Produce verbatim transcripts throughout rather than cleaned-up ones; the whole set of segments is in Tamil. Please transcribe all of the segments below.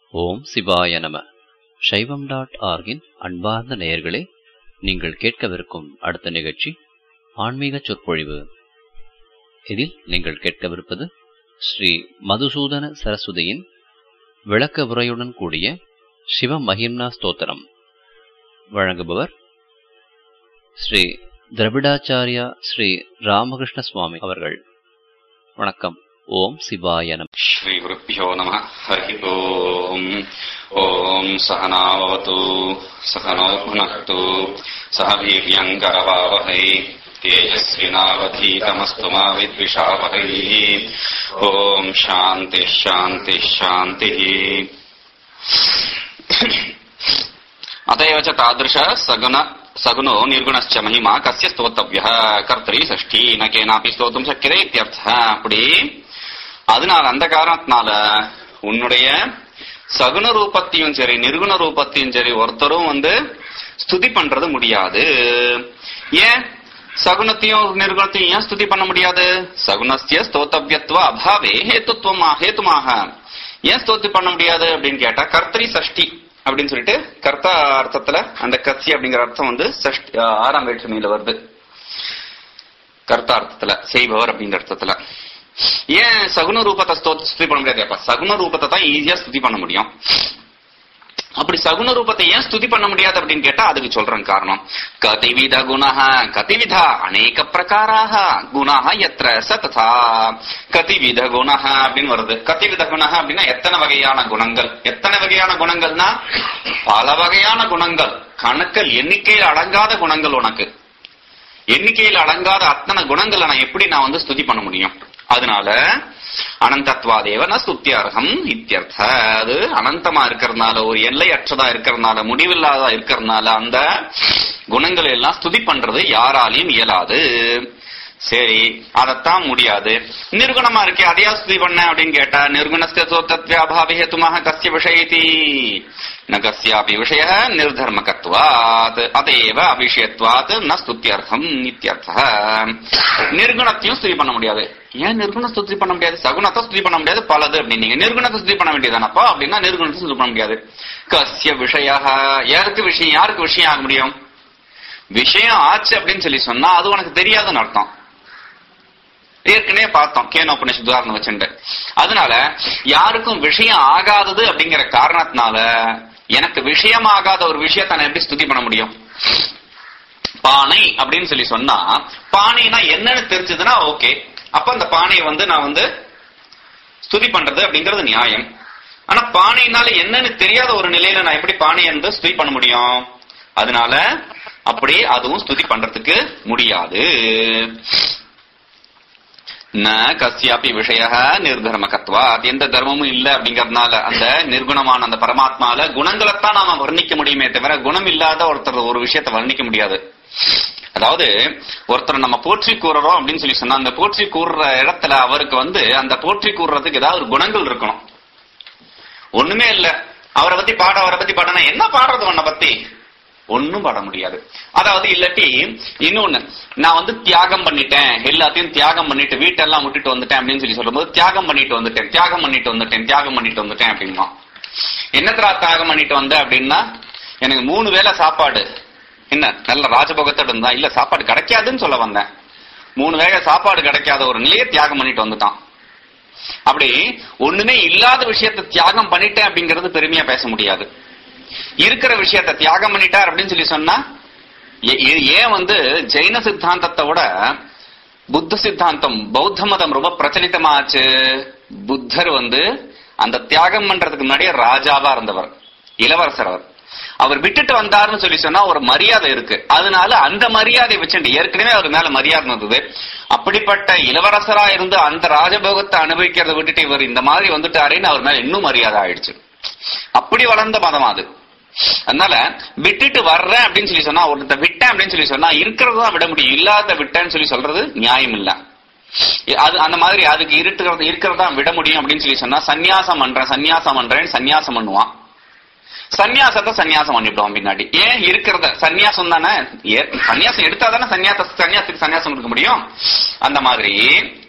ஓம் சிவாய நம. சைவம் டாட் ஆர்கின் அன்பார்ந்த நேயர்களே, நீங்கள் கேட்கவிருக்கும் அடுத்த நிகழ்ச்சி ஆன்மீக சொற்பொழிவு. இதில் நீங்கள் கேட்கவிருப்பது ஸ்ரீ மதுசூதன சரஸ்வதியின் விளக்க உரையுடன் கூடிய சிவ மகிம்னா ஸ்தோத்திரம். வழங்குபவர் ஸ்ரீ திரவிடாச்சாரியா ஸ்ரீ ராமகிருஷ்ண சுவாமி அவர்கள். வணக்கம். ஓம் சிவாய நம. ஸ்ரீ குருப்யோ நம. ஹரி ஓம். ஓம் சகனாவவது சகனோ புனக்து சக வீர்யங்கரவாவஹை தேஜஸ்வினாவதீதமஸ்து மா வித்விஷாவஹை. ஓம் சாந்தி சாந்தி சாந்தி. அதைவ ச தாதృశ சகுண சகுனோ நிர்குணஸ்ச மகிமா கஸ்ய ஸ்தோத்தவ்யः கர்த்ரி சஷ்டி ந கேனாபி ஸ்தோத்தும் சக்கியதே இத்யர்த்தः. அப்படி அதனால அந்த காரணத்தினால உன்னுடைய சகுன ரூபத்தையும் சரி நிர்குண ரூபத்தையும் சரி ஒருத்தரும் வந்து ஸ்துதி பண்றது முடியாது. ஏன் சகுனத்தையும் நிர்குணத்தையும் ஏன் ஸ்துதி பண்ண முடியாது? சகுனஸ்ய ஸ்தோத்தவ்யத்துவ அபாவே ஹேத்துவமா ஹேத்துமாக ஏன் ஸ்தோத்தி பண்ண முடியாது அப்படின்னு கேட்டா, கர்த்ரி சஷ்டி அப்படின்னு சொல்லிட்டு கர்த்தா அர்த்தத்துல அந்த கட்சி அப்படிங்கிற அர்த்தம் வந்து சஷ்டி ஆறாம் வேற்றுமையில வருது. கர்த்தா அர்த்தத்துல செய்பவர் அப்படிங்கிற அர்த்தத்துல. ஏன் சகுன ரூபத்தை ஸ்துதி பண்ண முடியாது? சகுன ரூபத்தை தான் ஈஸியா ஸ்துதி பண்ண முடியும். அப்படி சகுன ரூபத்தை ஏன் ஸ்துதி பண்ண முடியாது அப்படின்னு கேட்டா அதுக்கு சொல்றேன் காரணம். கதிவித குணஹ கதிவிதா அநேக பிரகாராக குணஹ யத்ர ச ததா. கதிவித குணஹ அப்படின்னு வருது. கதிவித குணஹ அப்படின்னா எத்தனை வகையான குணங்கள். எத்தனை வகையான குணங்கள்னா பல வகையான குணங்கள். கணக்கில் எண்ணிக்கையில் அடங்காத குணங்கள். உனக்கு எண்ணிக்கையில் அடங்காத அத்தனை குணங்களை நான் எப்படி நான் வந்து ஸ்துதி பண்ண முடியும்? அதனால அனந்தத்வாதேவ ந ஸ்துத்யர்ஹம் இத்யர்த்த. அது அனந்தமா இருக்கிறதுனால, ஒரு எல்லையற்றதா இருக்கிறதுனால, முடிவில்லாதா இருக்கிறதுனால அந்த குணங்களை எல்லாம் ஸ்துதி பண்றது யாராலையும் இயலாது. சரி, அதத்தான் முடியாது. நிர்குணமா இருக்கே அதையா ஸ்துதி பண்ண அப்படின்னு கேட்டா, நிர்குணஸ்ய தத்வ்யாபாவே ஹேதுமாக கஸ்ய விஷயதி ந கஸ்யாபி விஷய நிர்தர்மகத்வாத் அதேவ அவிஷயத்வாத் ந ஸ்துத்யர்ஹம் இத்யர்த்தः. நிர்குணத்தையும் ஸ்துதி பண்ண முடியாது. ஏன் நிர்குண ஸ்துதி பண்ண முடியாது? சகுணத்தை ஸ்துதி பண்ண முடியாது பலது அப்படின்னு நிர்குணத்தை ஸ்துதி பண்ண வேண்டியதானப்பா அப்படின்னா நிர்குணத்தை ஸ்துதி பண்ண முடியாது. கஸ்ய விஷய யாருக்கு விஷயம் யாருக்கு விஷயம் ஆக முடியும்? விஷயம் ஆச்சு அப்படின்னு சொல்லி சொன்னா அது உனக்கு தெரியாதுன்னு அர்த்தம். ஏற்கனவே பார்த்தோம் கேனோபனிஷத் உதாரணம் வச்சுட்டு. அதனால யாருக்கும் விஷயம் ஆகாதது அப்படிங்கிற காரணத்தினால எனக்கு விஷயமாகாத ஒரு விஷயத்தை நான் எப்படி ஸ்துதி பண்ண முடியும்? பானை அப்படின்னு சொல்லி சொன்னா பானைனா என்னன்னு தெரிஞ்சதுன்னா ஓகே, அப்ப அந்த பானையை வந்து நான் வந்து ஸ்துதி பண்றது அப்படிங்கிறது நியாயம். ஆனா பானையினால என்னன்னு தெரியாத ஒரு நிலையில நான் எப்படி பானையை வந்து ஸ்துதி பண்ண முடியும்? அதனால அப்படி அதுவும் ஸ்துதி பண்றதுக்கு முடியாது. ந கஸ்யாபி விஷய நிர்தர்மகத்வாத். எந்த தர்மமும் இல்ல அப்படிங்கறதுனால அந்த நிர்குணமான அந்த பரமாத்மால குணங்களைத்தான் நாம வர்ணிக்க முடியுமே தவிர குணம் இல்லாத ஒருத்தர் ஒரு விஷயத்தை வர்ணிக்க முடியாது. அதாவது ஒருத்தர் நம்ம போற்றி கூறுறோம் அப்படின்னு சொல்லி சொன்னா அந்த போற்றி கூறுற இடத்துல அவருக்கு வந்து அந்த போற்றி கூறுறதுக்கு ஏதாவது ஒரு குணங்கள் இருக்கணும். ஒண்ணுமே இல்ல, அவரை பத்தி பாட அவரை பத்தி பாடனா என்ன பாடுறது? உன்னை பத்தி ஒன்னும் பாட முடியாது. அதாவது இல்லாட்டி இன்னொன்னு, நான் வந்து தியாகம் பண்ணிட்டேன், எல்லாத்தையும் தியாகம் பண்ணிட்டு வீட்டெல்லாம் விட்டுட்டு வந்துட்டேன் அப்படின்னு சொல்லி சொல்லும் போது தியாகம் பண்ணிட்டு வந்துட்டேன் தியாகம் பண்ணிட்டு வந்துட்டேன் தியாகம் பண்ணிட்டு வந்துட்டேன் அப்படின்னா என்னத்தரா தியாகம் பண்ணிட்டு வந்த அப்படின்னா, எனக்கு மூணு வேளை சாப்பாடு என்ன நல்ல ராஜபோகத்தோட இருந்தா இல்ல சாப்பாடு கிடைக்காதுன்னு சொல்ல வந்தேன். மூணு வேளை சாப்பாடு கிடைக்காத ஒரு நிலையை தியாகம் பண்ணிட்டு வந்துட்டான். அப்படி ஒண்ணுமே இல்லாத விஷயத்த தியாகம் பண்ணிட்டேன் அப்படிங்கறது பெருமையா பேச முடியாது. இருக்கிற விஷயத்த தியாகம் பண்ணிட்டார் அப்படின்னு சொல்லி சொன்னா ஏன் வந்து ஜெயின சித்தாந்தத்தை விட புத்த சித்தாந்தம் பௌத்த மதம் ரொம்ப பிரச்சலிதமாச்சு. புத்தர் வந்து அந்த தியாகம் பண்றதுக்கு முன்னாடியே ராஜாவா இருந்தவர், இளவரசர். அவர் அவர் விட்டுட்டு வந்தாருன்னு சொல்லி சொன்னா ஒரு மரியாதை இருக்கு. அதனால அந்த மரியாதை வச்சுட்டு ஏற்கனவே அவர் மேல மரியாதை இருந்தது. அப்படிப்பட்ட இளவரசரா இருந்து அந்த ராஜபோகத்தை அனுபவிக்கிறத விட்டுட்டு இவர் இந்த மாதிரி வந்துட்டாருன்னு அவர் மேல இன்னும் மரியாதை ஆயிடுச்சு. அப்படி வளர்ந்த மதம் அது. அதனால விட்டுட்டு வர்றேன் அப்படின்னு சொல்லி சொன்னா, ஒருத்த விட்டேன் அப்படின்னு சொல்லி சொன்னா இருக்கிறதான் விட முடியும், இல்லாத விட்டேன்னு சொல்லி சொல்றது நியாயம் இல்ல. அது அந்த மாதிரி அதுக்கு இருக்கிறது இருக்கிறதா விட முடியும் அப்படின்னு சொல்லி சொன்னா சன்னியாசம் பண்றேன் சன்னியாசம் பண்றேன்னு சன்னியாசம் பண்ணுவான். சன்னியாசத்தை சன்னியாசம் பண்ணிவிடுவான் பின்னாடி. ஏன் இருக்கிறத சன்னியாசம் தானே, சன்னியாசம் எடுத்தா தானே சன்னியாச சன்னியாசத்துக்கு சன்னியாசம் கொடுக்க முடியும். அந்த மாதிரி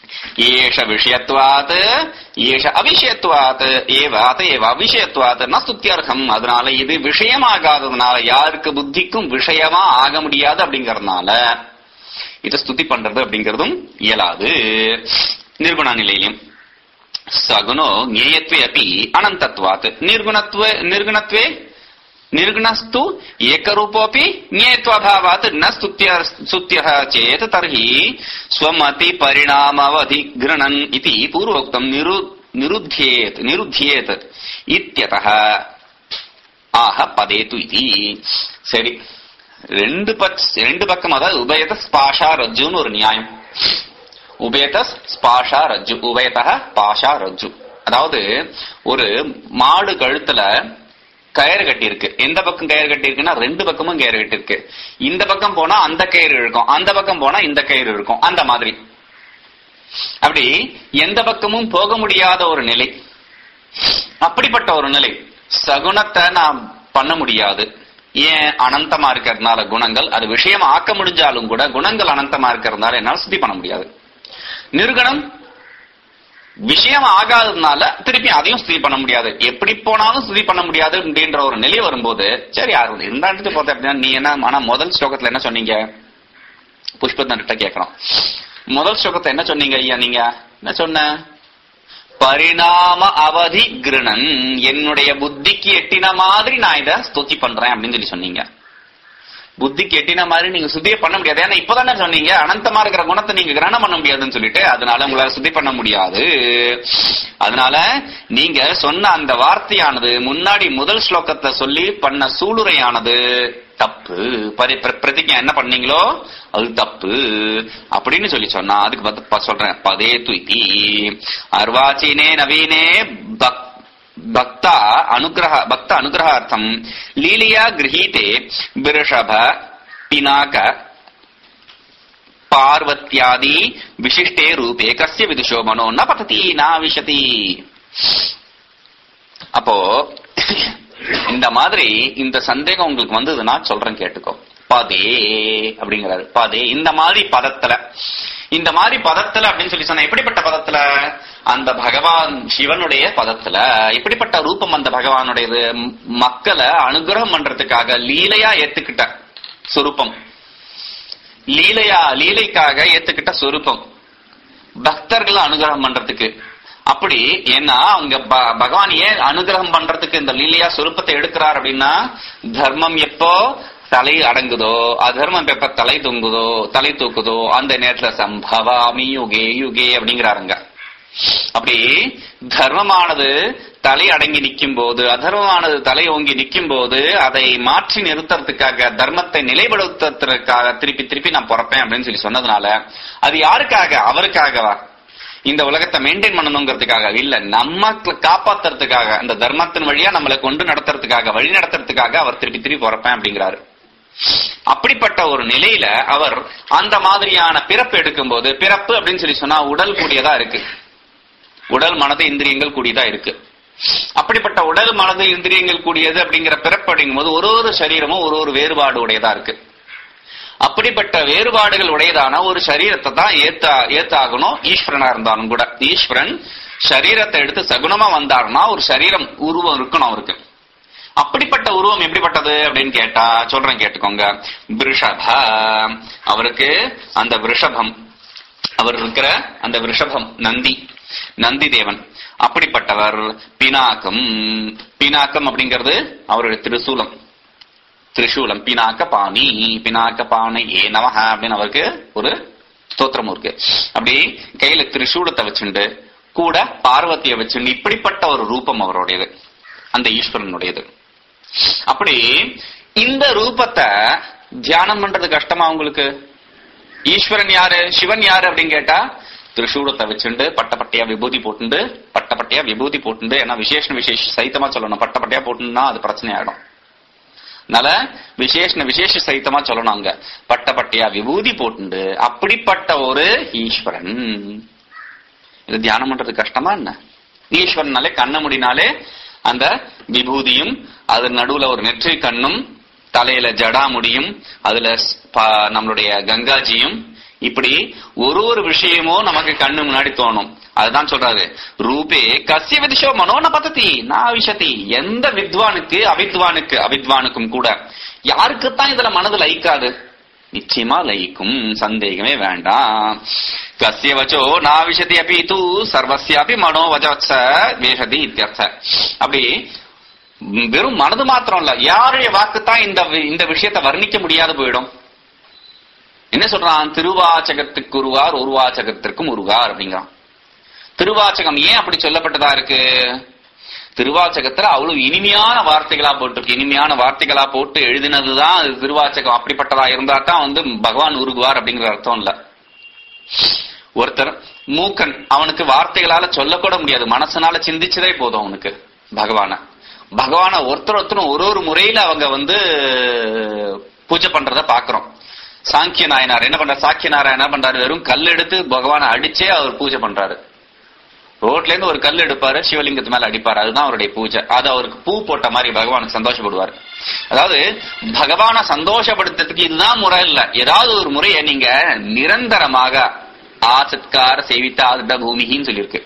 ஏஷ விஷயத்வாத் ஏஷ அவிஷயத்வாத் ஏவ அதையேவ அவிஷயத்வாத் ந ஸ்துத்யர்ஹம். அதனால இது விஷயமாகாததுனால, யாருக்கு புத்திக்கும் விஷயமா ஆக முடியாது அப்படிங்கறதுனால இதை ஸ்துதி பண்றது அப்படிங்கறதும் இயலாது. நிர்குண நிலையிலும் சகுனோ ஞேயத்வே அப்பி அனந்தத்வாத் நிர்குணத்வ நிர்குணத்வே निर्गुणस्तु एकरूपोऽपि ज्ञेयत्वाभावात् न स्तुत्यः चेत् तर्हि स्वमति परिणामावधिगृह्णन् इति पूर्वोक्तम् निरुध्येत् निरुध्येत् इत्यतः ஆஹ பதேது இதி. சரி, ரெண்டு பட்ச ரெண்டு பக்கம், அதாவது உபயத ஸ்பாஷா ரஜ்ஜுன்னு ஒரு நியாயம். உபயத ஸ்பாஷா ரஜ்ஜு, உபயத பாஷா ரஜ்ஜு. அதாவது ஒரு மாடு கழுத்துல கயிறு கட்டி இருக்கு. எந்த பக்கம் கயிறு கட்டி இருக்குன்னா ரெண்டு பக்கமும் கயிறு கட்டி இருக்கு. இந்த பக்கம் போனா அந்த கயிறு இருக்கும், அந்த பக்கம் போனா இந்த கயிறு இருக்கும். அந்த மாதிரி அப்படி எந்த பக்கமும் போக முடியாத ஒரு நிலை. அப்படிப்பட்ட ஒரு நிலை சகுனத்தை நாம் பண்ண முடியாது. ஏன்? அனந்தமா இருக்கிறதுனால குணங்கள். அது விஷயம் ஆக்க முடிஞ்சாலும் கூட குணங்கள் அனந்தமா இருக்கிறதுனால என்னால சுத்தி பண்ண முடியாது. நிர்குணம் விஷயம் ஆகாததுனால திருப்பி அதையும் ஸ்துதி பண்ண முடியாது. எப்படி போனாலும் ஸ்துதி பண்ண முடியாது அப்படின்ற ஒரு நிலை வரும்போது, சரி யாரு இருந்தாண்டு போத அப்படின்னா நீ என்ன. ஆனா முதல் ஸ்லோகத்துல என்ன சொன்னீங்க? புஷ்பத்தன்கிட்ட கேட்கணும். முதல் ஸ்லோகத்தை என்ன சொன்னீங்க ஐயா? நீங்க என்ன சொன்ன? பரிணாம அவதி கிருணன், என்னுடைய புத்திக்கு எட்டின மாதிரி நான் இதை ஸ்துதி பண்றேன் அப்படின்னு சொல்லி சொன்னீங்க. புத்திக்கு எட்டின மாதிரி நீங்க சுத்தியே பண்ண முடியாது. ஏன்னா இப்பதானே சொன்னீங்க அனந்தமா இருக்கிற குணத்தை நீங்க கிரகணம் பண்ண முடியாதுன்னு சொல்லிட்டு, அதனால உங்களால சுத்தி பண்ண முடியாது. அதனால நீங்க சொன்ன அந்த வார்த்தையானது முன்னாடி முதல் ஸ்லோகத்தை சொல்லி பண்ண சூளுரையானது தப்பு. பிரதிஜை என்ன பண்ணீங்களோ அது தப்பு அப்படின்னு சொல்லி சொன்னா அதுக்கு சொல்றேன். பதே துதி அர்வாச்சீனே நவீனே பக்தா அனுகிரக பக்த அனுகிரகார்த்தம் லீலியா கிரஹீதே விருஷப பினாக பார்வத்யாதி விசிஷ்டே ரூபே கஸ்ய விதுஷோ மனோ ந பததி ந விஷதி. அப்போ இந்த மாதிரி இந்த சந்தேகம் உங்களுக்கு வந்ததுன்னா சொல்றேன் கேட்டுக்கோ. பதே அப்படிங்கிறாரு. பதே இந்த மாதிரி பதத்துல, இந்த மாதிரி பதத்துல அப்படின்னு சொல்லி சொன்ன எப்படிப்பட்ட பதத்துல? அந்த பகவான் சிவனுடைய பதத்துல. எப்படிப்பட்ட ரூபம் அந்த பகவானுடையது? மக்களை அனுகிரகம் பண்றதுக்காக லீலையா ஏத்துக்கிட்ட சொரூபம். லீலையா லீலைக்காக ஏத்துக்கிட்ட சொரூபம், பக்தர்களை அனுகிரகம் பண்றதுக்கு. அப்படி ஏன்னா அவங்க பகவான் ஏன் அனுகிரகம் பண்றதுக்கு இந்த லீலையா சொரூபத்தை எடுக்கிறார் அப்படின்னா, தர்மம் எப்போ தலை அடங்குதோ, அதர்மம் எப்ப தலை தூங்குதோ தலை தூக்குதோ அந்த நேரத்துல சம்பவாமி யுகே யுகே அப்படிங்கிறாருங்க. அப்படி தர்மமானது தலை அடங்கி நிற்கும் போது, அதர்மமானது தலை ஓங்கி நிற்கும் போது அதை மாற்றி நிறுத்துறதுக்காக, தர்மத்தை நிலைப்படுத்துறதுக்காக திருப்பி திருப்பி நான் பிறப்பேன் அப்படின்னு சொல்லி சொன்னதுனால அது யாருக்காக? அவருக்காகவா? இந்த உலகத்தை மெயின்டைன் பண்ணணுங்கிறதுக்காக இல்ல, நம்ம காப்பாத்துறதுக்காக, அந்த தர்மத்தின் வழியா நம்மளை கொண்டு நடத்துறதுக்காக, வழி நடத்துறதுக்காக அவர் திருப்பி திருப்பி பிறப்பேன் அப்படிங்கிறாரு. அப்படிப்பட்ட ஒரு நிலையில அவர் அந்த மாதிரியான பிறப்பு எடுக்கும் போது, பிறப்பு அப்படின்னு சொல்லி சொன்னா உடல் கூடியதா இருக்கு, உடல் மனது இந்திரியங்கள் கூடியதா இருக்கு. அப்படிப்பட்ட உடல் மனது இந்திரியங்கள் கூடியது அப்படிங்கிற பிறப்பு அப்படிங்கும் போது ஒரு ஒரு சரீரமும் ஒரு ஒரு வேறுபாடு உடையதா இருக்கு. அப்படிப்பட்ட வேறுபாடுகள் உடையதான ஒரு சரீரத்தை தான் ஏத்த ஏத்தாகணும். ஈஸ்வரனா இருந்தாலும் கூட ஈஸ்வரன் சரீரத்தை எடுத்து சகுனமா வந்தாருன்னா ஒரு சரீரம் உருவம் இருக்கணும் அவருக்கு. அப்படிப்பட்ட உருவம் எப்படிப்பட்டது அப்படின்னு கேட்டா சொல்றேன் கேட்டுக்கோங்க. விருஷப, அவருக்கு அந்த விருஷபம், அவர் இருக்கிற அந்த விருஷபம் நந்தி, நந்தி தேவன் அப்படிப்பட்டவர். பினாக்கம், பினாக்கம் அப்படிங்கிறது அவருடைய திருசூலம், திரிசூலம். பினாக்க பாணி, பினாக்க பானை ஏ நமஹ அப்படின்னு அவருக்கு ஒரு ஸ்தோத்திரம் இருக்கு. அப்படி கையில திரிசூலத்தை வச்சுண்டு கூட பார்வதியை வச்சுண்டு இப்படிப்பட்ட ஒரு ரூபம் அவருடையது, அந்த ஈஸ்வரனுடையது. அப்படி இந்த ரூபத்தை தியானம் பண்றது கஷ்டமா உங்களுக்கு? ஈஸ்வரன் யாரு, சிவன் யாரு அப்படின்னு கேட்டா திரிசூலத்தை வச்சுண்டு பட்டப்பட்டையா விபூதி போட்டுண்டு, பட்டப்பட்டையா விபூதி போட்டுண்டு, ஏன்னா விசேஷ விசேஷ சைத்தமா சொல்லணும். பட்டப்பட்டையா போட்டுன்னா அது பிரச்சனை ஆயிடும். அதனால விசேஷ விசேஷ சைத்தமா சொல்லணும். அங்க பட்டப்பட்டையா விபூதி போட்டுண்டு அப்படிப்பட்ட ஒரு ஈஸ்வரன். இது தியானம் பண்றது கஷ்டமா என்ன? ஈஸ்வரனாலே கண்ண முடினாலே அந்த விபூதியும், அது நடுவுல ஒரு நெற்றி கண்ணும், தலையில ஜடா முடியும், அதுல நம்மளுடைய கங்காஜியும், இப்படி ஒரு ஒரு விஷயமும் நமக்கு கண்ணு முன்னாடி தோணும். அதுதான் சொல்றாரு, ரூபே கஸ்ய விதிஷோ மனோன பததி நாவிஷதி. எந்த வித்வானுக்கு அவித்வானுக்கு அவித்வானுக்கும் கூட யாருக்குத்தான் இதுல மனது லயிக்காது? நிச்சயமா லயிக்கும், சந்தேகமே வேண்டாம். கஸ்ய வச்சோ நாவிஷதி அப்படி தூ சர்வஸ்யாபி மனோ வச்ச வேஷதி இத்தியர்த்த. அப்படி வெறும் மனது மாத்திரம் இல்ல, யாருடைய வாக்குத்தான் இந்த இந்த விஷயத்தை வர்ணிக்க முடியாது போயிடும். என்ன சொல்றான்? திருவாச்சகத்துக்கு உருவார், உருவாச்சகத்திற்கும் உருவார் அப்படிங்கிறான். திருவாச்சகம் ஏன் அப்படி சொல்லப்பட்டதா இருக்கு? திருவாச்சகத்துல அவ்வளவு இனிமையான வார்த்தைகளா போட்டிருக்கு. இனிமையான வார்த்தைகளா போட்டு எழுதினதுதான் அது திருவாச்சகம். அப்படிப்பட்டதா இருந்தா தான் வந்து பகவான் உருகுவார் அப்படிங்கிற அர்த்தம் இல்ல. ஒருத்தர் மூக்கன், அவனுக்கு வார்த்தைகளால சொல்லக்கூட முடியாது, மனசனால சிந்திச்சதே போதும் அவனுக்கு பகவான. பகவான ஒருத்தர் ஒருத்தரும் ஒரு ஒரு முறையில அவங்க வந்து பூஜை பண்றத பாக்குறோம். சாங்கிய நாயனார் என்ன பண்றாரு? சாக்கிய நாராயணர் என்ன பண்றாரு? வெறும் கல் எடுத்து பகவானை அடிச்சே அவர் பூஜை பண்றாரு. ரோட்ல இருந்து ஒரு கல் எடுப்பாரு, சிவலிங்கத்து மேல அடிப்பாரு, அதுதான் அவருடைய பூஜை. அது அவருக்கு பூ போட்ட மாதிரி பகவானுக்கு சந்தோஷப்படுவார். அதாவது பகவானை சந்தோஷப்படுத்துறதுக்கு இதுதான் முறை இல்ல, ஏதாவது ஒரு முறையை நீங்க நிரந்தரமாக ஆசத்கார சேவித்த பூமின்னு சொல்லியிருக்கு.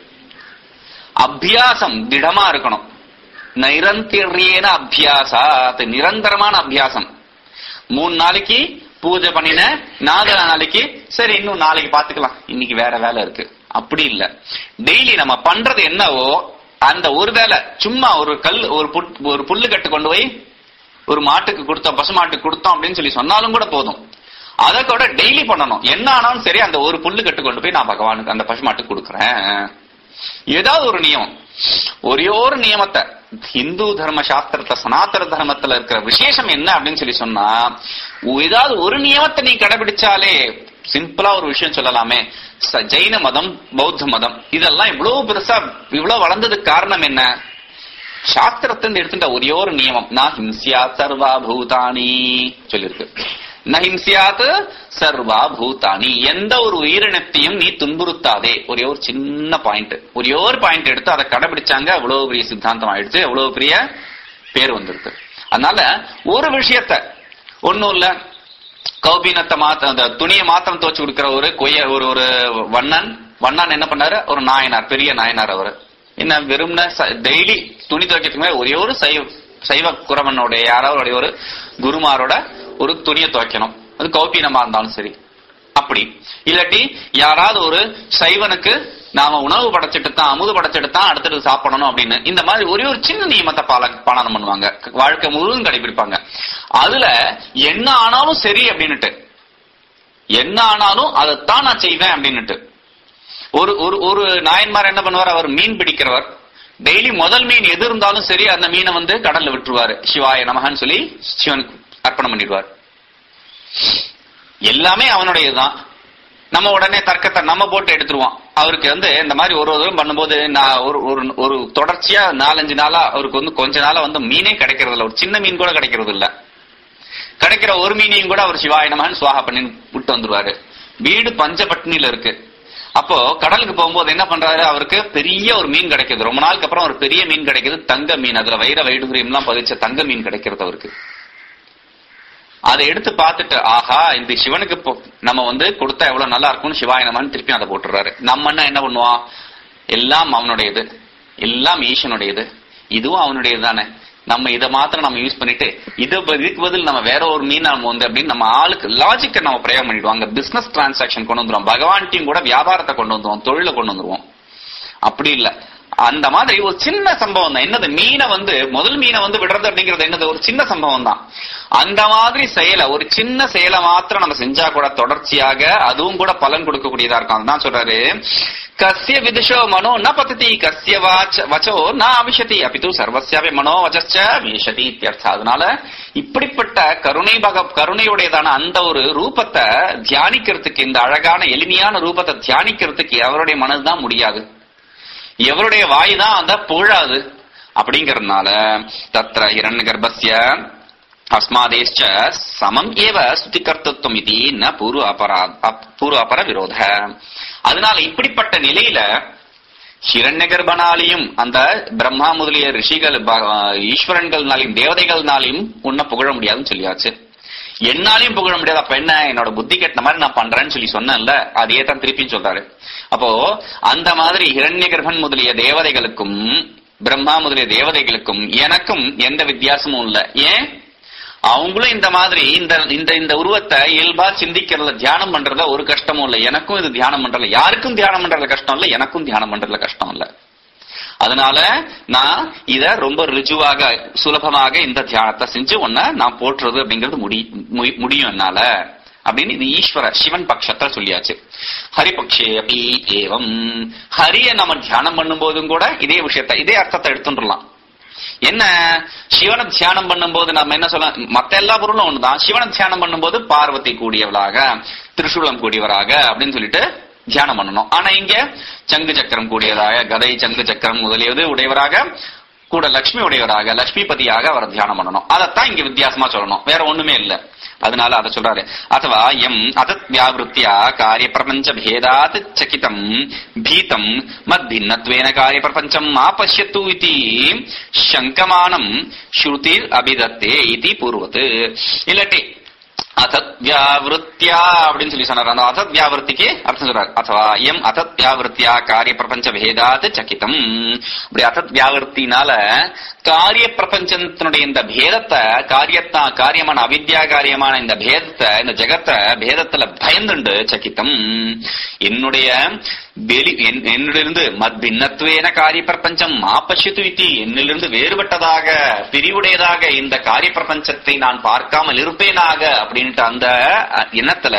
அபியாசம் திடமா இருக்கணும். நிரந்தரேன அபியாசா, நிரந்தரமான அபியாசம். மூணு நாளைக்கு பூஜை பண்ணின, நாலு நாளைக்கு சரி இன்னும் நாளைக்கு பாத்துக்கலாம், இன்னைக்கு வேற வேலை இருக்கு, அப்படி இல்ல. டெய்லி நம்ம பண்றது என்னவோ அந்த ஒரு வேலை, சும்மா ஒரு கல் ஒரு ஒரு புல்லு கட்டு கொண்டு போய் ஒரு மாட்டுக்கு கொடுத்தோம், பசு மாட்டுக்கு கொடுத்தோம் அப்படின்னு சொல்லி சொன்னாலும் கூட போதும். அதை கூட டெய்லி பண்ணணும். என்ன ஆனாலும் சரி, அந்த ஒரு புல்லு கட்டு கொண்டு போய் நான் பகவானுக்கு அந்த பசு மாட்டுக்கு கொடுக்குறேன். ஏதாவது ஒரு நியமம், ஒரே ஒரு நியமத்தை. இந்து தர்ம சாஸ்திரத்தை, சனாதன தர்மத்துல இருக்கிற விசேஷம் என்ன அப்படின்னு சொல்லி சொன்னா, ஏதாவது ஒரு நியமத்தை நீ கடைபிடிச்சாலே, சிம்பிளா ஒரு விஷயம் சொல்லலாமே, ஜெயின மதம், பௌத்த மதம் இதெல்லாம் இவ்வளவு பெருசா இவ்வளவு வளர்ந்ததுக்கு காரணம் என்ன? சாஸ்திரத்தின் எடுத்துட்ட ஒரே ஒரு நியமம், நான் ஹிம்சியா சர்வா பூதானி சொல்லிருக்கு. நஹிம்சியாத் சர்வா பூதானி, எந்த ஒரு உயிரினத்தையும் நீ துன்புறுத்தாதே. ஒரே ஒரு சின்ன பாயிண்ட், ஒரே ஒரு பாயிண்ட் எடுத்து அதை கடைபிடிச்சாங்க, அவ்வளவு பெரிய சித்தாந்தம் ஆயிடுச்சு, அவ்வளவு பெரிய பேர் வந்திருக்கு. அதனால ஒரு விஷயத்த ஒன்னும் இல்ல, கௌபீனத்தை மாத்த அந்த துணியை மாத்திரம் துவச்சு கொடுக்கிற ஒரு கொய்ய ஒரு ஒரு வண்ணன் வண்ணன் என்ன பண்ணாரு? ஒரு நாயனார், பெரிய நாயனார். அவரு என்ன வெறும்ன டெய்லி துணி துவைக்கிறதுக்கு ஒரே ஒரு சைவ சைவ குரவனோட யாராவது ஒரு குருமாரோட ஒரு துணியை துவைக்கணும், அது கௌபீனமா இருந்தாலும் சரி. அப்படி இல்லாட்டி யாராவது ஒரு சைவனுக்கு நாம உணவு படைச்சிட்டு தான், அமுது படைச்சிட்டு தான் அடுத்தது சாப்பிடணும் அப்படின்னு, இந்த மாதிரி ஒரே ஒரு சின்ன நியமத்தை பால பாலனம் பண்ணுவாங்க, வாழ்க்கை முழுவதும் கடைபிடிப்பாங்க. அதுல என்ன ஆனாலும் சரி அப்படின்னுட்டு, என்ன ஆனாலும் அதைத்தான் நான் செய்வேன் அப்படின்னுட்டு. ஒரு ஒரு நாயன்மார் என்ன பண்ணுவார்? அவர் மீன் பிடிக்கிறவர். டெய்லி முதல் மீன் எது இருந்தாலும் சரி அந்த மீனை வந்து கடல்ல விட்டுருவாரு. சிவாய நமகன்னு சொல்லி சிவனுக்கு அர்ப்பணம் பண்ணிடுவார். எல்லாமே அவனுடையதுதான். நம்ம உடனே தர்க்கத்தை நம்ம போட்டு எடுத்துருவோம். அவருக்கு வந்து இந்த மாதிரி ஒரு ஒரு பண்ணும்போது நான் ஒரு ஒரு தொடர்ச்சியா நாலஞ்சு நாளா அவருக்கு வந்து கொஞ்ச நாளா வந்து மீனே கிடைக்கிறது இல்ல, ஒரு சின்ன மீன் கூட கிடைக்கிறது இல்ல. கிடைக்கிற ஒரு மீனையும் கூட அவர் சிவாயனமான்னு சுவாகா பண்ணி விட்டு வந்துருவாரு. வீடு பஞ்சபட்னியில இருக்கு. அப்போ கடலுக்கு போகும்போது என்ன பண்றாரு? அவருக்கு பெரிய ஒரு மீன் கிடைக்குது. ரொம்ப நாளுக்கு அப்புறம் ஒரு பெரிய மீன் கிடைக்குது, தங்க மீன். அதுல வைர வைடூரியம் எல்லாம் பதிச்ச தங்க மீன் கிடைக்கிறது அவருக்கு. அதை எடுத்து பார்த்துட்டு, ஆஹா இந்த சிவனுக்கு நம்ம வந்து கொடுத்தா எவ்வளவு நல்லா இருக்கும்னு சிவாயனமான்னு திருப்பி அதை போட்டுறாரு. நம்ம என்ன பண்ணுவோம்? எல்லாம் அவனுடையது, எல்லாம் ஈசனுடையது, இதுவும் அவனுடையது தானே, நம்ம இதை மாத்திரம் நம்ம யூஸ் பண்ணிட்டு இதை இதுக்கு பதில் நம்ம வேற ஒரு மீன் நம்ம வந்து அப்படின்னு நம்ம ஆளுக்கு லாஜிக்கை நம்ம பிரயோகம் பண்ணிடுவோம். அங்க பிசினஸ் டிரான்சாக்சன் கொண்டு வந்துருவோம், பகவான்டையும் கூட வியாபாரத்தை கொண்டு வந்துருவோம், தொழிலை கொண்டு வந்துருவோம். அப்படி இல்ல, அந்த மாதிரி ஒரு சின்ன சம்பவம் தான். என்னது? மீனை வந்து முதல் மீனை வந்து விடுறது அப்படிங்கிறது என்னது? ஒரு சின்ன சம்பவம் தான். அந்த மாதிரி செயலை, ஒரு சின்ன செயலை மாத்திரம் நம்ம செஞ்சா கூட தொடர்ச்சியாக அதுவும் கூட பலன் கொடுக்கக்கூடியதா இருக்கும். அதுதான் சொல்றாரு, கஸ்ய விதுஷோ மனோ ந பததி கஸ்ய வச்சோ ந அவிஷதி அபிது சர்வஸ்யாவே மனோ வச்ச வேஷதி இத்தியர்த்தம். அதனால இப்படிப்பட்ட கருணை பக கருணையுடையதான அந்த ஒரு ரூபத்தை தியானிக்கிறதுக்கு, இந்த அழகான எளிமையான ரூபத்தை தியானிக்கிறதுக்கு எவருடைய மனதுதான் முடியாது, எவருடைய வாய் தான் அந்த புகழாது. அப்படிங்கறதுனால தத்ர இரண்ய கர்ப்பஸ்ய அஸ்மாதேஷ்ச சமம் ஏவ ஸ்துதி கர்த்தத்துவம் இது ந பூர்வ அபராத பூர்வ அபர விரோத. அதனால இப்படிப்பட்ட நிலையில ஹிரண்ய கர்ப்பனாலையும் அந்த பிரம்மா முதலிய ரிஷிகள் ஈஸ்வரன்கள்னாலையும் தேவதைகள்னாலையும் உன்னை புகழ முடியாதுன்னு சொல்லியாச்சு. என்னாலையும் புகழ முடியாது. அப்ப என்ன, என்னோட புத்தி கெட்ட மாதிரி நான் பண்றேன்னு சொல்லி சொன்னேன்ல, அதையே தான் திருப்பியும் சொல்றாரு. அப்போ அந்த மாதிரி ஹிரண்ய கர்ப்பன் முதலிய தேவதைகளுக்கும் பிரம்மா முதலிய தேவதைகளுக்கும் எனக்கும் எந்த வித்தியாசமும் இல்ல. ஏன், அவங்களும் இந்த மாதிரி இந்த இந்த இந்த உருவத்தை இயல்பா சிந்திக்கிறதுல தியானம் பண்றதுல ஒரு கஷ்டமும் இல்ல. எனக்கும் இது தியானம் பண்றதுல, யாருக்கும் தியானம் பண்றதுல கஷ்டம் இல்ல, எனக்கும் தியானம் பண்றதுல கஷ்டம் இல்ல. அதனால நான் இத ரொம்ப ருஜுவாக சுலபமாக இந்த தியானத்தை செஞ்சு ஒன்ன நான் போற்றுறது அப்படிங்கிறது முடியும் என்னால அப்படின்னு இது ஈஸ்வர சிவன் பட்சத்தை சொல்லியாச்சு. ஹரிபக்ஷே அப்படி ஏவம், ஹரிய நம்ம தியானம் பண்ணும் போதும் கூட இதே விஷயத்த இதே அர்த்தத்தை எடுத்துடலாம். என்ன, சிவனை தியானம் பண்ணும் போது நம்ம என்ன சொல்ல, மத்த எல்லா பொருளும் ஒண்ணுதான். சிவனை தியானம் பண்ணும் போது பார்வதி கூடியவளாக, திரிசூலம் கூடியவராக அப்படின்னு சொல்லிட்டு தியானம் பண்ணணும். ஆனா இங்க சங்கு சக்கரம் கூடியதாக, கதை சங்கு சக்கரம் முதலியது உடையவராக, கூட லட்சுமி உடையவராக, லட்சுமிபதியாக அவர் தியானம் பண்ணணும். அதைத்தான் இங்க வித்தியாசமா சொல்லணும், வேற ஒண்ணுமே இல்ல. அதனால அதை சொல்றாரு. அதுவா எம் அதத் வியாவிருத்தியா காரிய பிரபஞ்ச பேதாத் சகிதம் பீதம் மத் பின்னத்வேன காரிய பிரபஞ்சம் மா பஷ்யத்து இதி சங்கமானம் ஸ்ருதிர் அபிதத்தே இதி பூர்வத்து. இல்லாட்டி அதத் வியாவிருத்தியா அப்படின்னு சொல்லி சொன்னார். அந்த அதத் வியாவிருத்திக்கு அர்த்தம் சொல்றாரு. அதுவா எம் அதத் வியாவிருத்தியா காரிய பிரபஞ்ச பேதாத் சகிதம், அப்படி அதத் வியாவிருத்தினால காரிய பிரபஞ்சத்தினுடைய இந்த பேதத்தை, காரியத்தா காரியமான அவித்யா காரியமான இந்த பேதத்தை, இந்த ஜெகத்தை பேதத்துல பயந்துண்டு சகிதம், என்னுடைய வெளி என்னிலிருந்து மத் பின்னத்வேன காரிய பிரபஞ்சம் மாபஷ்யத்து இதி, என்னிலிருந்து வேறுபட்டதாக பிரிவுடையதாக இந்த காரிய பிரபஞ்சத்தை நான் பார்க்காமல் இருப்பேனாக அப்படின்ட்டு அந்த எண்ணத்துல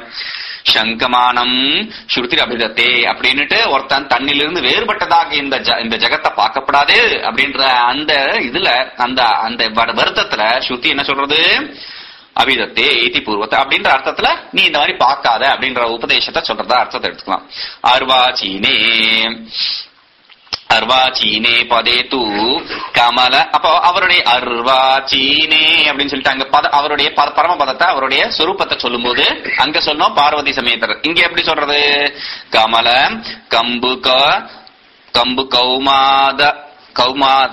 சங்கமானம் ஸ்ருதி அபிதத்தே அப்படின்னுட்டு ஒருத்தன் தன்னிலிருந்து வேறுபட்டதாக இந்த இந்த ஜெகத்தை பார்க்கப்படாது அப்படின்ற அந்த இதுல அந்த அந்த வருத்தத்துல ஸ்ருதி என்ன சொல்றது, அபிதத்தே இதி பூர்வத்தை அப்படின்ற அர்த்தத்துல நீ இந்த மாதிரி பார்க்காத அப்படின்ற உபதேசத்தை சொல்றதா அர்த்தத்தை எடுத்துக்கலாம். அர்வாச்சீனே அர்வாச்சீனே பதே தூ கமல, அப்போ அவருடைய அர்வாச்சீனே அப்படின்னு சொல்லிட்டு அங்க பத அவருடைய பரமபதத்தை அவருடைய சொரூபத்தை சொல்லும் போது அங்க சொன்னோம் பார்வதி சமேதர். இங்க எப்படி சொல்றது, கமல கம்பு கம்பு கௌமாத கௌமாத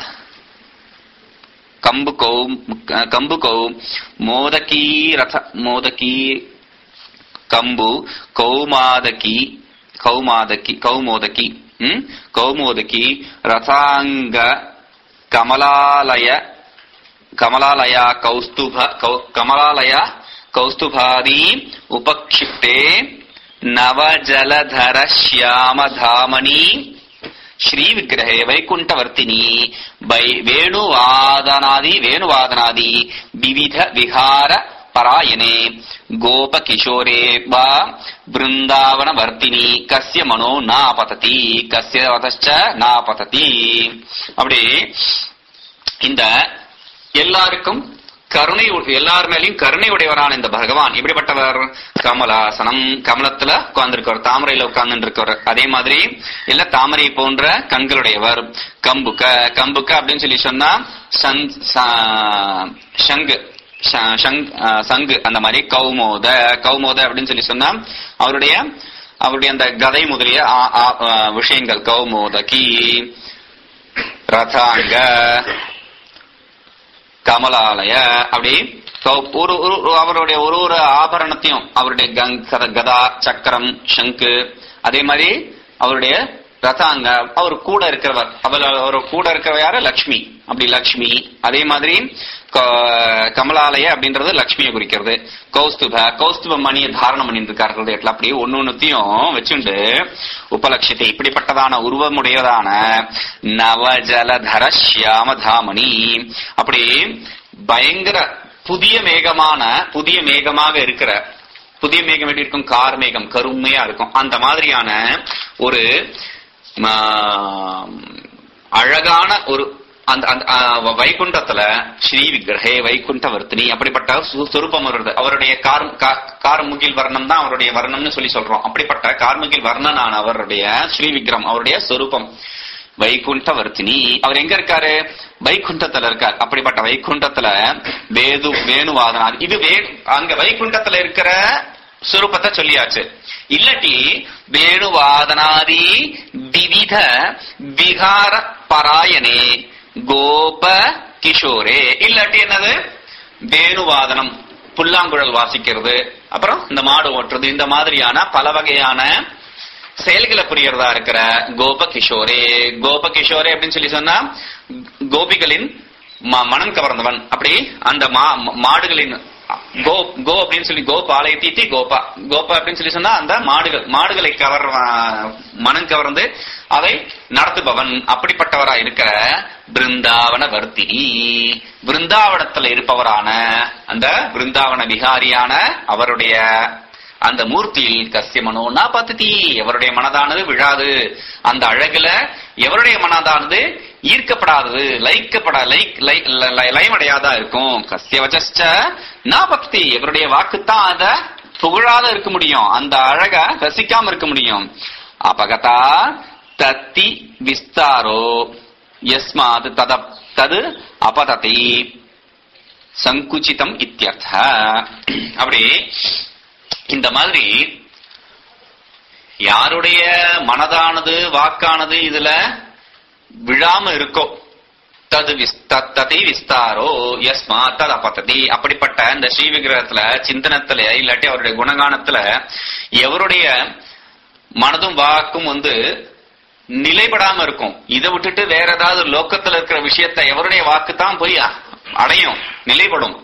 கம்பு கௌ கம்பு கௌ மோதகி ரத மோதகி கம்பு கௌமாதகி கௌமாதகி கௌமோதகி கௌமோதகி ரதாங்க கமலாலய கமலாலய கௌஸ்துப கமலாலய கௌஸ்துபாதி உபக்ஷிப்தே நவஜலதர ஷ்யாமதாமணி ஸ்ரீ விக்கிரகே வைகுண்டவர்த்தினி வை வேணுவாதனாதி வேணுவாதனாதி விவித விஹார பராயணே கோப கிஷோரே வா பிருந்தாவன வர்த்தினி கஸ்ய மனோ நாபததி கஸ்ய வதச்ச நாபததி. அப்படி இந்த எல்லாருக்கும் கருணை, எல்லார் மேலையும் கருணை உடையவரான இந்த பகவான் எப்படிப்பட்டவர், கமலாசனம், கமலத்துல உட்கார்ந்துருக்கவர், தாமரையில உட்கார்ந்து இருக்கவர். அதே மாதிரி இல்ல தாமரை போன்ற கண்களுடையவர். கம்புக்க கம்புக்க அப்படின்னு சொல்லி சொன்னா சங்கு சங்கு அந்த மாதிரி கௌமோத கௌமோத அப்படின்னு சொல்லி சொன்னா அவருடைய அவருடைய அந்த கதை முதலிய விஷயங்கள். கௌமோதகி ரதாங்க கமலாலய, அப்படி ஒரு அவருடைய ஒரு ஒரு ஆபரணத்தையும் அவருடைய கதா சக்கரம் சங்கு, அதே மாதிரி அவருடைய ரதாங்க அவர் கூட இருக்கிறவர், அவர் கூட இருக்கிறவர் யாரு, லக்ஷ்மி. அப்படி லக்ஷ்மி, அதே மாதிரி கமலாலய அப்படின்றது லட்சுமியை குறிக்கிறது. கௌஸ்துப கௌஸ்துப மணியை தாரணம் பண்ணிருக்கார்கள். எட்ல அப்படி ஒன்னு ஒன்னுத்தையும் வச்சுண்டு உபலட்சத்தை இப்படிப்பட்டதான உருவமுடையதான நவஜலதர ஷ்யாமதாமணி, அப்படி பயங்கர புதிய மேகமான புதிய மேகமாக இருக்கிற, புதிய மேகம் எப்படி இருக்கும், கார் மேகம் கருமையா இருக்கும், அந்த மாதிரியான ஒரு அழகான ஒரு அந்த வைகுண்டத்துல ஸ்ரீ விக்கிரகே வைகுண்டவர்த்தினி அப்படிப்பட்ட சொரூபம் வருது. அவருடைய கார் கார்முகில் வர்ணம் தான் அவருடைய வர்ணம்னு சொல்லி சொல்றோம். அப்படிப்பட்ட கார்முகில் வர்ணனான அவருடைய ஸ்ரீ விக்கிரம் அவருடைய சொரூபம் வைகுண்டவர்த்தினி. அவர் எங்க இருக்காரு, வைகுண்டத்துல இருக்கார். அப்படிப்பட்ட வைகுண்டத்துல வேது வேணுவாதனாதி, இது வே அங்க வைகுண்டத்துல இருக்கிற சுரூபத்தை சொல்லியாச்சு. இல்லாட்டி வேணுவாதனாதி விவித விகார பராயணே கோப கிஷோரே, இல்லாட்டி என்னது வேணுவாதனம் புல்லாங்குழல் வாசிக்கிறது, அப்புறம் இந்த மாடு ஓட்டுறது, இந்த மாதிரியான பல வகையான செயல்களை புரியறதா இருக்கிற கோப கிஷோரே. கோப கிஷோரே அப்படின்னு சொல்லி சொன்னா கோபிகளின் மனம் கவர்ந்தவன். அப்படி அந்த மாடுகளின் கோ கோ அப்படின்னு சொல்லி கோ பாலயத்தி கோபா கோபா அப்படின்னு சொல்லி சொன்னா அந்த மாடுகள் மாடுகளை கவர் மனம் கவர்ந்து அதை நடத்துபவன். அப்படிப்பட்டவரா இருக்கிற பிருந்தாவன வர்த்தினி, பிருந்தாவனத்துல இருப்பவரான அந்த பிருந்தாவன விகாரியான அவருடைய அந்த மூர்த்தியில் கசிய மனோனா பத்தி, எவருடைய மனதானது விழாது, அந்த அழகுல எவருடைய மனதானது ஈர்க்கப்படாதது, லைக்கப்படா லைக் லயமடையாதா இருக்கும். கசிய வச்ச நா பக்தி, எவருடைய வாக்குத்தான் அத புகழாத இருக்க முடியும், அந்த அழக ரசிக்காம இருக்க முடியும். அபகதா தத்தி விஸ்தாரோ யஸ்மாத் தத தது அபததி சங்குச்சிதம் இத்யர்த்த. அப்படி இந்த மாதிரி யாருடைய மனதானது வாக்கானது இதுல விழாம இருக்கோ, தது ததை விஸ்தாரோ யஸ்மா தத் அபததி, அப்படிப்பட்ட இந்த ஸ்ரீ விக்கிரகத்துல சிந்தனத்துல இல்லாட்டி அவருடைய குணகானத்துல எவருடைய மனதும் வாக்கும் வந்து நிலைப்படாம இருக்கும். இதை விட்டுட்டு வேற ஏதாவது லோக்கத்துல இருக்கிற விஷயத்த எவருடைய வாக்கு தான் போய் அடையும், நிலைப்படும்.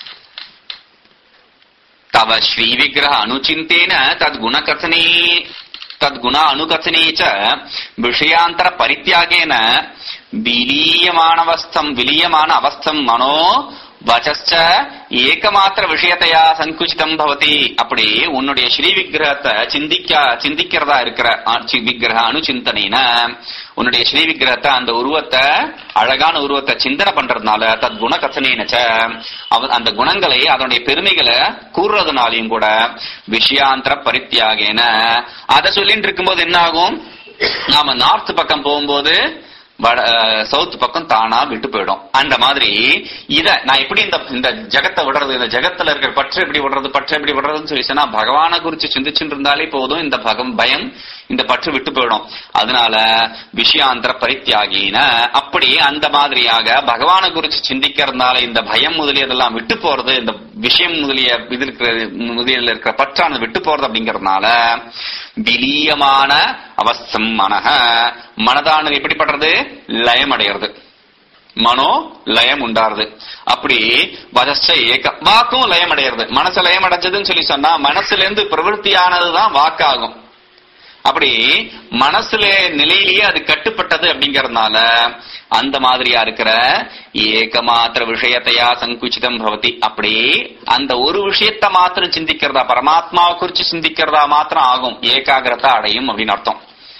தவ ஸ்ரீ விக்கிரக அனுச்சிந்தேன தத் குணகதனே தத் குண அனுகதனே ச விஷயாந்தர பரித்யாகேன விலீயமானவஸ்தம் விலீயமான அவஸ்தம் மனோ வச்ச ஏகமாத்திர விஷயத்தையா சங்குச்சிதம் பவதி. அப்படி உன்னுடைய ஸ்ரீ விக்கிரகத்தை சிந்திக்க சிந்திக்கிறதா இருக்கிற விக்கிரக அனுச்சிந்தனைன உன்னுடைய ஸ்ரீ விக்கிரகத்தை அந்த உருவத்தை அழகான உருவத்தை சிந்தனை பண்றதுனால தத் குண கசனேனச்ச அந்த குணங்களை அதனுடைய பெருமைகளை கூறுறதுனாலையும் கூட விஷயாந்தர பரித்தியாகேன அதை சொல்லிட்டு இருக்கும்போது என்ன ஆகும், நாம நார்த் பக்கம் போகும்போது சவுத் பக்கம் தானா விட்டு போயிடும். அந்த மாதிரி இத நான் எப்படி இந்த இந்த ஜகத்தை விடுறது, இந்த ஜகத்துல இருக்கிற பற்று எப்படி விடுறது பற்று எப்படி விடுறதுன்னு சொல்லி சொன்னா பகவானை குறிச்சு சிந்திச்சுட்டு இருந்தாலே போதும், இந்த பகம் பயம் இந்த பற்று விட்டு போயிடும். அதனால விஷயாந்தர பரித்தியாகின அப்படி அந்த மாதிரியாக பகவானை குறிச்சு சிந்திக்கிறதுனால இந்த பயம் முதலியதெல்லாம் விட்டு போறது, இந்த விஷயம் முதலிய இது இருக்கிற முதலில் இருக்கிற பற்றானது விட்டு போறது. அப்படிங்கறதுனால விலீயமான அவஸ்தம் மனக மனதானது எப்படி பண்றது, லயம் அடைகிறது, மனோ லயம் உண்டாருது. அப்படி வதச்ச ஏக வாக்கும் லயம் அடைகிறது. மனசு லயம் அடைஞ்சதுன்னு சொல்லி சொன்னா மனசுல இருந்து பிரவருத்தியானதுதான் வாக்காகும். அப்படி மனசுல நிலையிலேயே அது கட்டுப்பட்டது. அப்படிங்கறதுனால அந்த மாதிரியா இருக்கிற ஏகமாத்திர விஷயத்தையா சங்குச்சிதம் பவதி. அப்படி அந்த ஒரு விஷயத்த மாத்திரம் சிந்திக்கிறதா பரமாத்மாவை குறிச்சு சிந்திக்கிறதா மாத்திரம் ஆகும், ஏகாகிரதா அடையும் அப்படின்னு அர்த்தம்.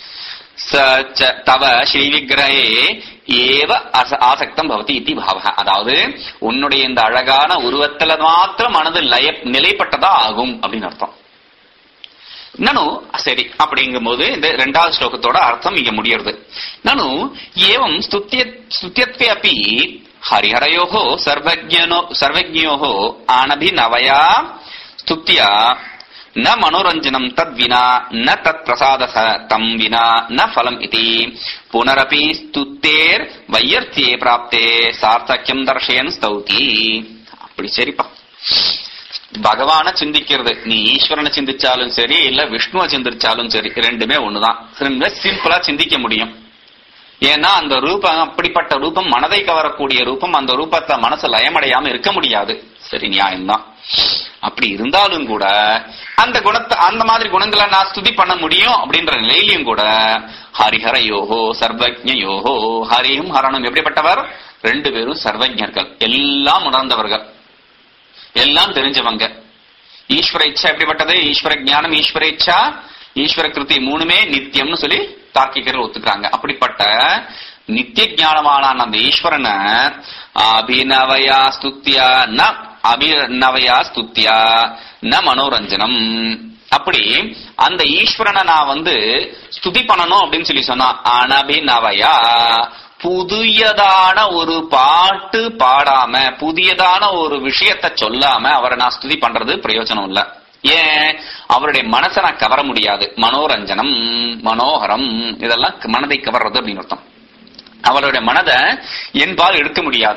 தவ ஸ்ரீ விக்கிரகே ஏவ ஆசக்தம் பவதி இதி பாவக. அதாவது உன்னுடைய இந்த அழகான உருவத்துல மாத்திரம் மனது லய நிலைப்பட்டதா ஆகும் அப்படின்னு அர்த்தம். நனு சரி அப்படிங்கும் போது இந்த இரண்டாவது ஸ்லோகத்தோட அர்த்தம் இங்க முடியறது. நனு ஏவம் ஸ்துத்யத்வே அப்பி ஹரிஹரயோஹோ சர்வஜ்ஞனோ சர்வஜ்ஞயோஹோ ஆனபிநவயா ஸ்துத்யா ந மனோரஞ்சனம் தத் வினா ந தத் பிரசாத தம் வினா ந ஃபலம் இதி புனரபி ஸ்துத்தேர் வையர்த்தியே பிராப்தே சார்த்தக்யம் தர்ஷயன் ஸ்தௌதி. அப்படி சரிப்பா, பகவான சிந்திக்கிறது நீ ஈஸ்வரனை சிந்திச்சாலும் சரி இல்ல விஷ்ணுவை சிந்திச்சாலும் சரி ரெண்டுமே ஒண்ணுதான். சிம்பிளா சிந்திக்க முடியும். ஏன்னா அந்த ரூபம் அப்படிப்பட்ட ரூபம் மனதை கவரக்கூடிய ரூபம், அந்த ரூபத்தை மனசு லயமடையாம இருக்க முடியாது. சரி, நியாயம்தான். அப்படி இருந்தாலும் கூட அந்த குணத்தை அந்த மாதிரி குணங்களை நான் ஸ்துதி பண்ண முடியும் அப்படின்ற நிலையிலையும் கூட ஹரிஹர யோகோ சர்வஜ்ஞ யோகோ, ஹரியும் ஹரனும் எப்படிப்பட்டவர், ரெண்டு பேரும் சர்வஜர்கள், எல்லாம் உணர்ந்தவர்கள், எல்லாம் தெரிஞ்சவங்க. ஈஸ்வர இச்சா எப்படிப்பட்டது, ஈஸ்வர ஞானம் ஈஸ்வர இச்சா ஈஸ்வர கிருதி மூணுமே நித்தியம்னு சொல்லி தார்க்கிகர்கள் ஒத்துக்கிறாங்க. அப்படிப்பட்ட நித்திய ஞானமான அந்த ஈஸ்வரனை அபிநவயா ஸ்துத்யா ந அபிநவயா ஸ்துத்யா ந மனோரஞ்சனம். அப்படி அந்த ஈஸ்வரனை நான் வந்து ஸ்துதி பண்ணணும் அப்படின்னு சொல்லி சொன்னா அனபிநவயா புதியதான ஒரு பாட்டு பாடாம புதியதான ஒரு விஷயத்த சொல்லாம அவரை நான் ஸ்துதி பண்றது பிரயோஜனம் இல்ல. ஏன், அவருடைய மனசை நான் கவர முடியாது. மனோரஞ்சனம் மனோகரம் இதெல்லாம் மனதை கவர்றது அப்படின்னு அர்த்தம். அவருடைய மனதை என்பால் எடுக்க முடியாது.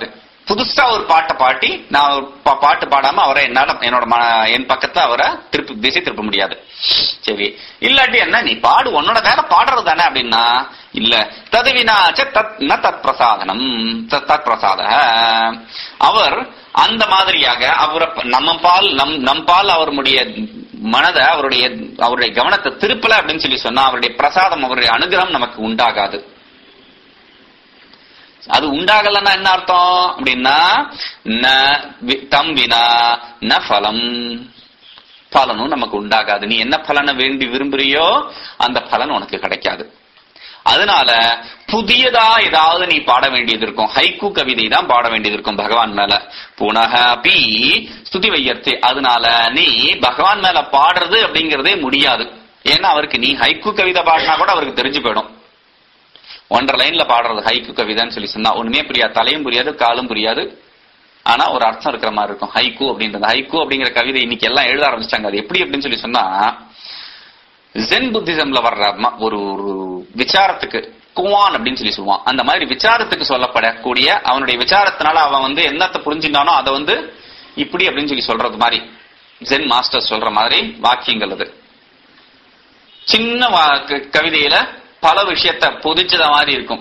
புதுசா ஒரு பாட்டை பாட்டி நான் பாட்டு பாடாம அவரை என்னால என்னோட என் பக்கத்துல அவரை திருப்பி திசை திருப்ப முடியாது. சரி, இல்லாட்டி என்ன நீ பாடு, உன்னோட வேலை பாடுறது தானே அப்படின்னா, இல்ல ததுவினாச்ச தத் ந தத் பிரசாதனம் தத் பிரசாத. அவர் அந்த மாதிரியாக அவரை நம்ம பால் நம் நம் பால் அவருடைய மனதை அவருடைய அவருடைய கவனத்தை திருப்பல அப்படின்னு சொல்லி சொன்னா அவருடைய பிரசாதம் அவருடைய அனுகிரகம் நமக்கு உண்டாகாது. அது உண்டாகலன்னா என்ன அர்த்தம் அப்படின்னா, ந தம் வினா ந பலம், பலனும் நமக்கு உண்டாகாது. நீ என்ன பலனை வேண்டி விரும்புறியோ அந்த பலன் உனக்கு கிடைக்காது. அதனால புதியதா ஏதாவது நீ பாட வேண்டியது இருக்கும். ஹைக்கூ கவிதை தான் பாட வேண்டியது இருக்கும் பகவான் மேல. புனக பி ஸ்துதி வையர்த்தே. அதனால நீ பகவான் மேல பாடுறது அப்படிங்கறதே முடியாது. ஏன்னா அவருக்கு நீ ஹைக்கூ கவிதை பாடினா கூட அவருக்கு தெரிஞ்சு போயிடும். ஒன்றரை லைன்ல பாடுறது ஹைக்கூ கவிதைன்னு சொல்லி சொன்னா ஒண்ணுமே புரியாது, தலையும் புரியாது, காலும் புரியாது. ஆனா ஒரு அர்த்தம் இருக்கிற மாதிரி இருக்கும் ஹைக்கூ அப்படின்றது. ஹைக்கூ அப்படிங்கிற கவிதை இன்னைக்கு எல்லாம் எழுத ஆரம்பிச்சிட்டாங்க. அது எப்படி அப்படின்னு சொல்லி சொன்னா, ஜென் புத்திசம்ல வர்ற ஒரு ஒரு விசாரத்துக்கு குவான் அப்படின்னு சொல்லி சொல்லுவான். அந்த மாதிரி விசாரத்துக்கு சொல்லப்படக்கூடிய அவனுடைய விசாரத்தினால அவன் வந்து என்னத்தை புரிஞ்சினானோ அதை வந்து இப்படி அப்படின்னு சொல்லி சொல்றது மாதிரி ஜென் மாஸ்டர் சொல்ற மாதிரி வாக்கியங்கள். அது சின்ன கவிதையில பல விஷயத்த பொதிச்சத மாதிரி இருக்கும்.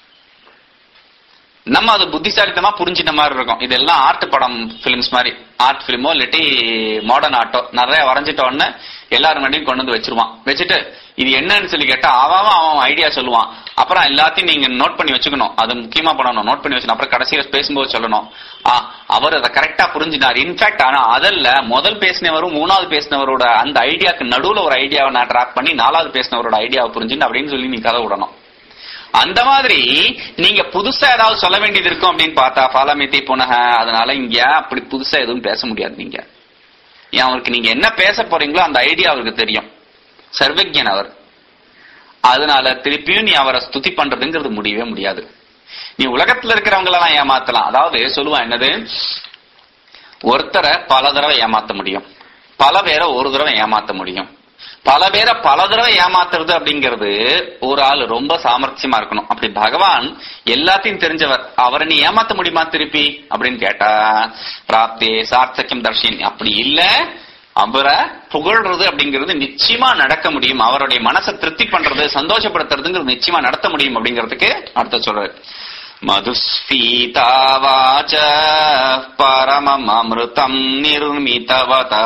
நம்ம அது புத்திசாலித்தமா புரிஞ்சிட்ட மாதிரி இருக்கும். இதெல்லாம் ஆர்ட் படம் பிலிம்ஸ் மாதிரி, ஆர்ட் பிலிமோ இல்லாட்டி மாடர்ன் ஆர்ட்டோ நிறைய வரைஞ்சிட்டோன்னு எல்லாரும் முன்னாடியும் கொண்டு வந்து வச்சிருவான். வச்சுட்டு இது என்னன்னு சொல்லி கேட்டா அவன் அவன் ஐடியா சொல்லுவான். அப்புறம் எல்லாத்தையும் நீங்க நோட் பண்ணி வச்சுக்கணும். அது முக்கியமா பண்ணணும், நோட் பண்ணி வச்சுக்கணும். அப்புறம் கடைசியில பேசும்போது சொல்லணும், ஆஹ் அவர் அதை கரெக்டா புரிஞ்சினார். இன்ஃபேக்ட் ஆனா அதல்ல முதல் பேசினவரும் மூணாவது பேசினவரோட அந்த ஐடியாக்கு நடுவுல ஒரு ஐடியாவை நான் டிராப் பண்ணி நாலாவது பேசினவரோட ஐடியாவை புரிஞ்சுன்னு அப்படின்னு சொல்லி நீ கதை விடணும். அந்த மாதிரி நீங்க புதுசா ஏதாவது சொல்ல வேண்டியது இருக்கும் அப்படின்னு பார்த்தா பாலமித்தி புனக. அதனால இங்க அப்படி புதுசா எதுவும் பேச முடியாது. நீங்க ஏன் அவருக்கு நீங்க என்ன பேச போறீங்களோ அந்த ஐடியா அவருக்கு தெரியும். சர்வஜன் அவர். அதனால திருப்பியும் நீ அவரை ஸ்துதி பண்றதுங்கிறது முடியவே முடியாது. நீ உலகத்துல இருக்கிறவங்க எல்லாம் ஏமாத்தலாம். அதாவது சொல்லுவான் என்னது, ஒருத்தரை பல தடவை ஏமாத்த முடியும், பல பேரை ஒரு தடவை ஏமாத்த முடியும். பல பேரை பல தடவை ஏமாத்துறது அப்படிங்கிறது ஒரு ஆள் ரொம்ப சாமர்த்தியமா இருக்கணும். அப்படி பகவான் எல்லாத்தையும் தெரிஞ்சவர், அவரை நீ ஏமாத்த முடியுமா திருப்பி அப்படின்னு கேட்டா பிராப்தே சார்த்தக்கியம் தர்ஷின். அப்படி இல்ல, அவரை புகழ்றது அப்படிங்கிறது நிச்சயமா நடக்க முடியும். அவருடைய மனசை திருப்தி பண்றது சந்தோஷப்படுத்துறதுங்கிறது நிச்சயமா நடத்த முடியும் அப்படிங்கிறதுக்கு அடுத்த சொல்றாரு. மதுஸ்பீதாவாச்ச பரமம் அமிர்தம் நிர்மிதவத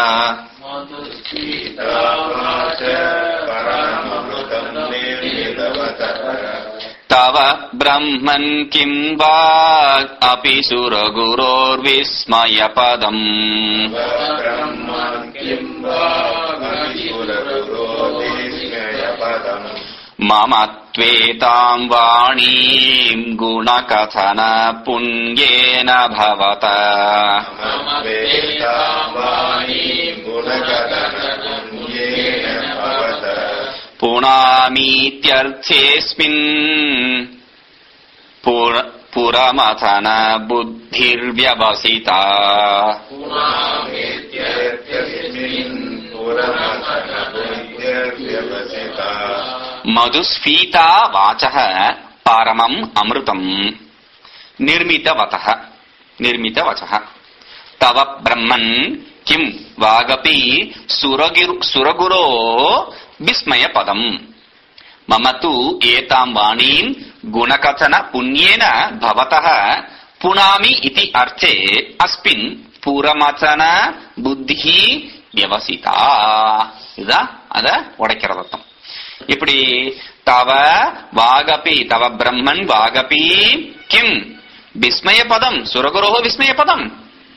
தவ பிரம்மன் கிம் வா அபி சுரகுரோர்விஸ்மய பதம் மமத்வேதாம் வாணீம் குணகதன புண்யேன பவத புனாமீத்யர்த்தேஸ்மின் புரமதன புத்திர்வ்யவசிதா. மதுஸ்பீதா வாசக பரமம் அமிர்தம் நிர்மிதவதः நிர்மிதவசः தவ பிரம்மன் கிம் வாகபி சுரகிரு சுரகுரோ விஸ்மய பதம் மம து ஏதாம் வாணீம் குணகதன புண்யேன பவதः புனாமி இதி அர்த்தே அஸ்மின் புரமதன புத்தி வியவசிதா. இதுதான் அத உடைக்கிறது அர்த்தம். இப்படி தவ வாகபி தவ பிரம்மன் வாகபி கிம் விஸ்மய பதம் சுரகுரோ விஸ்மய பதம்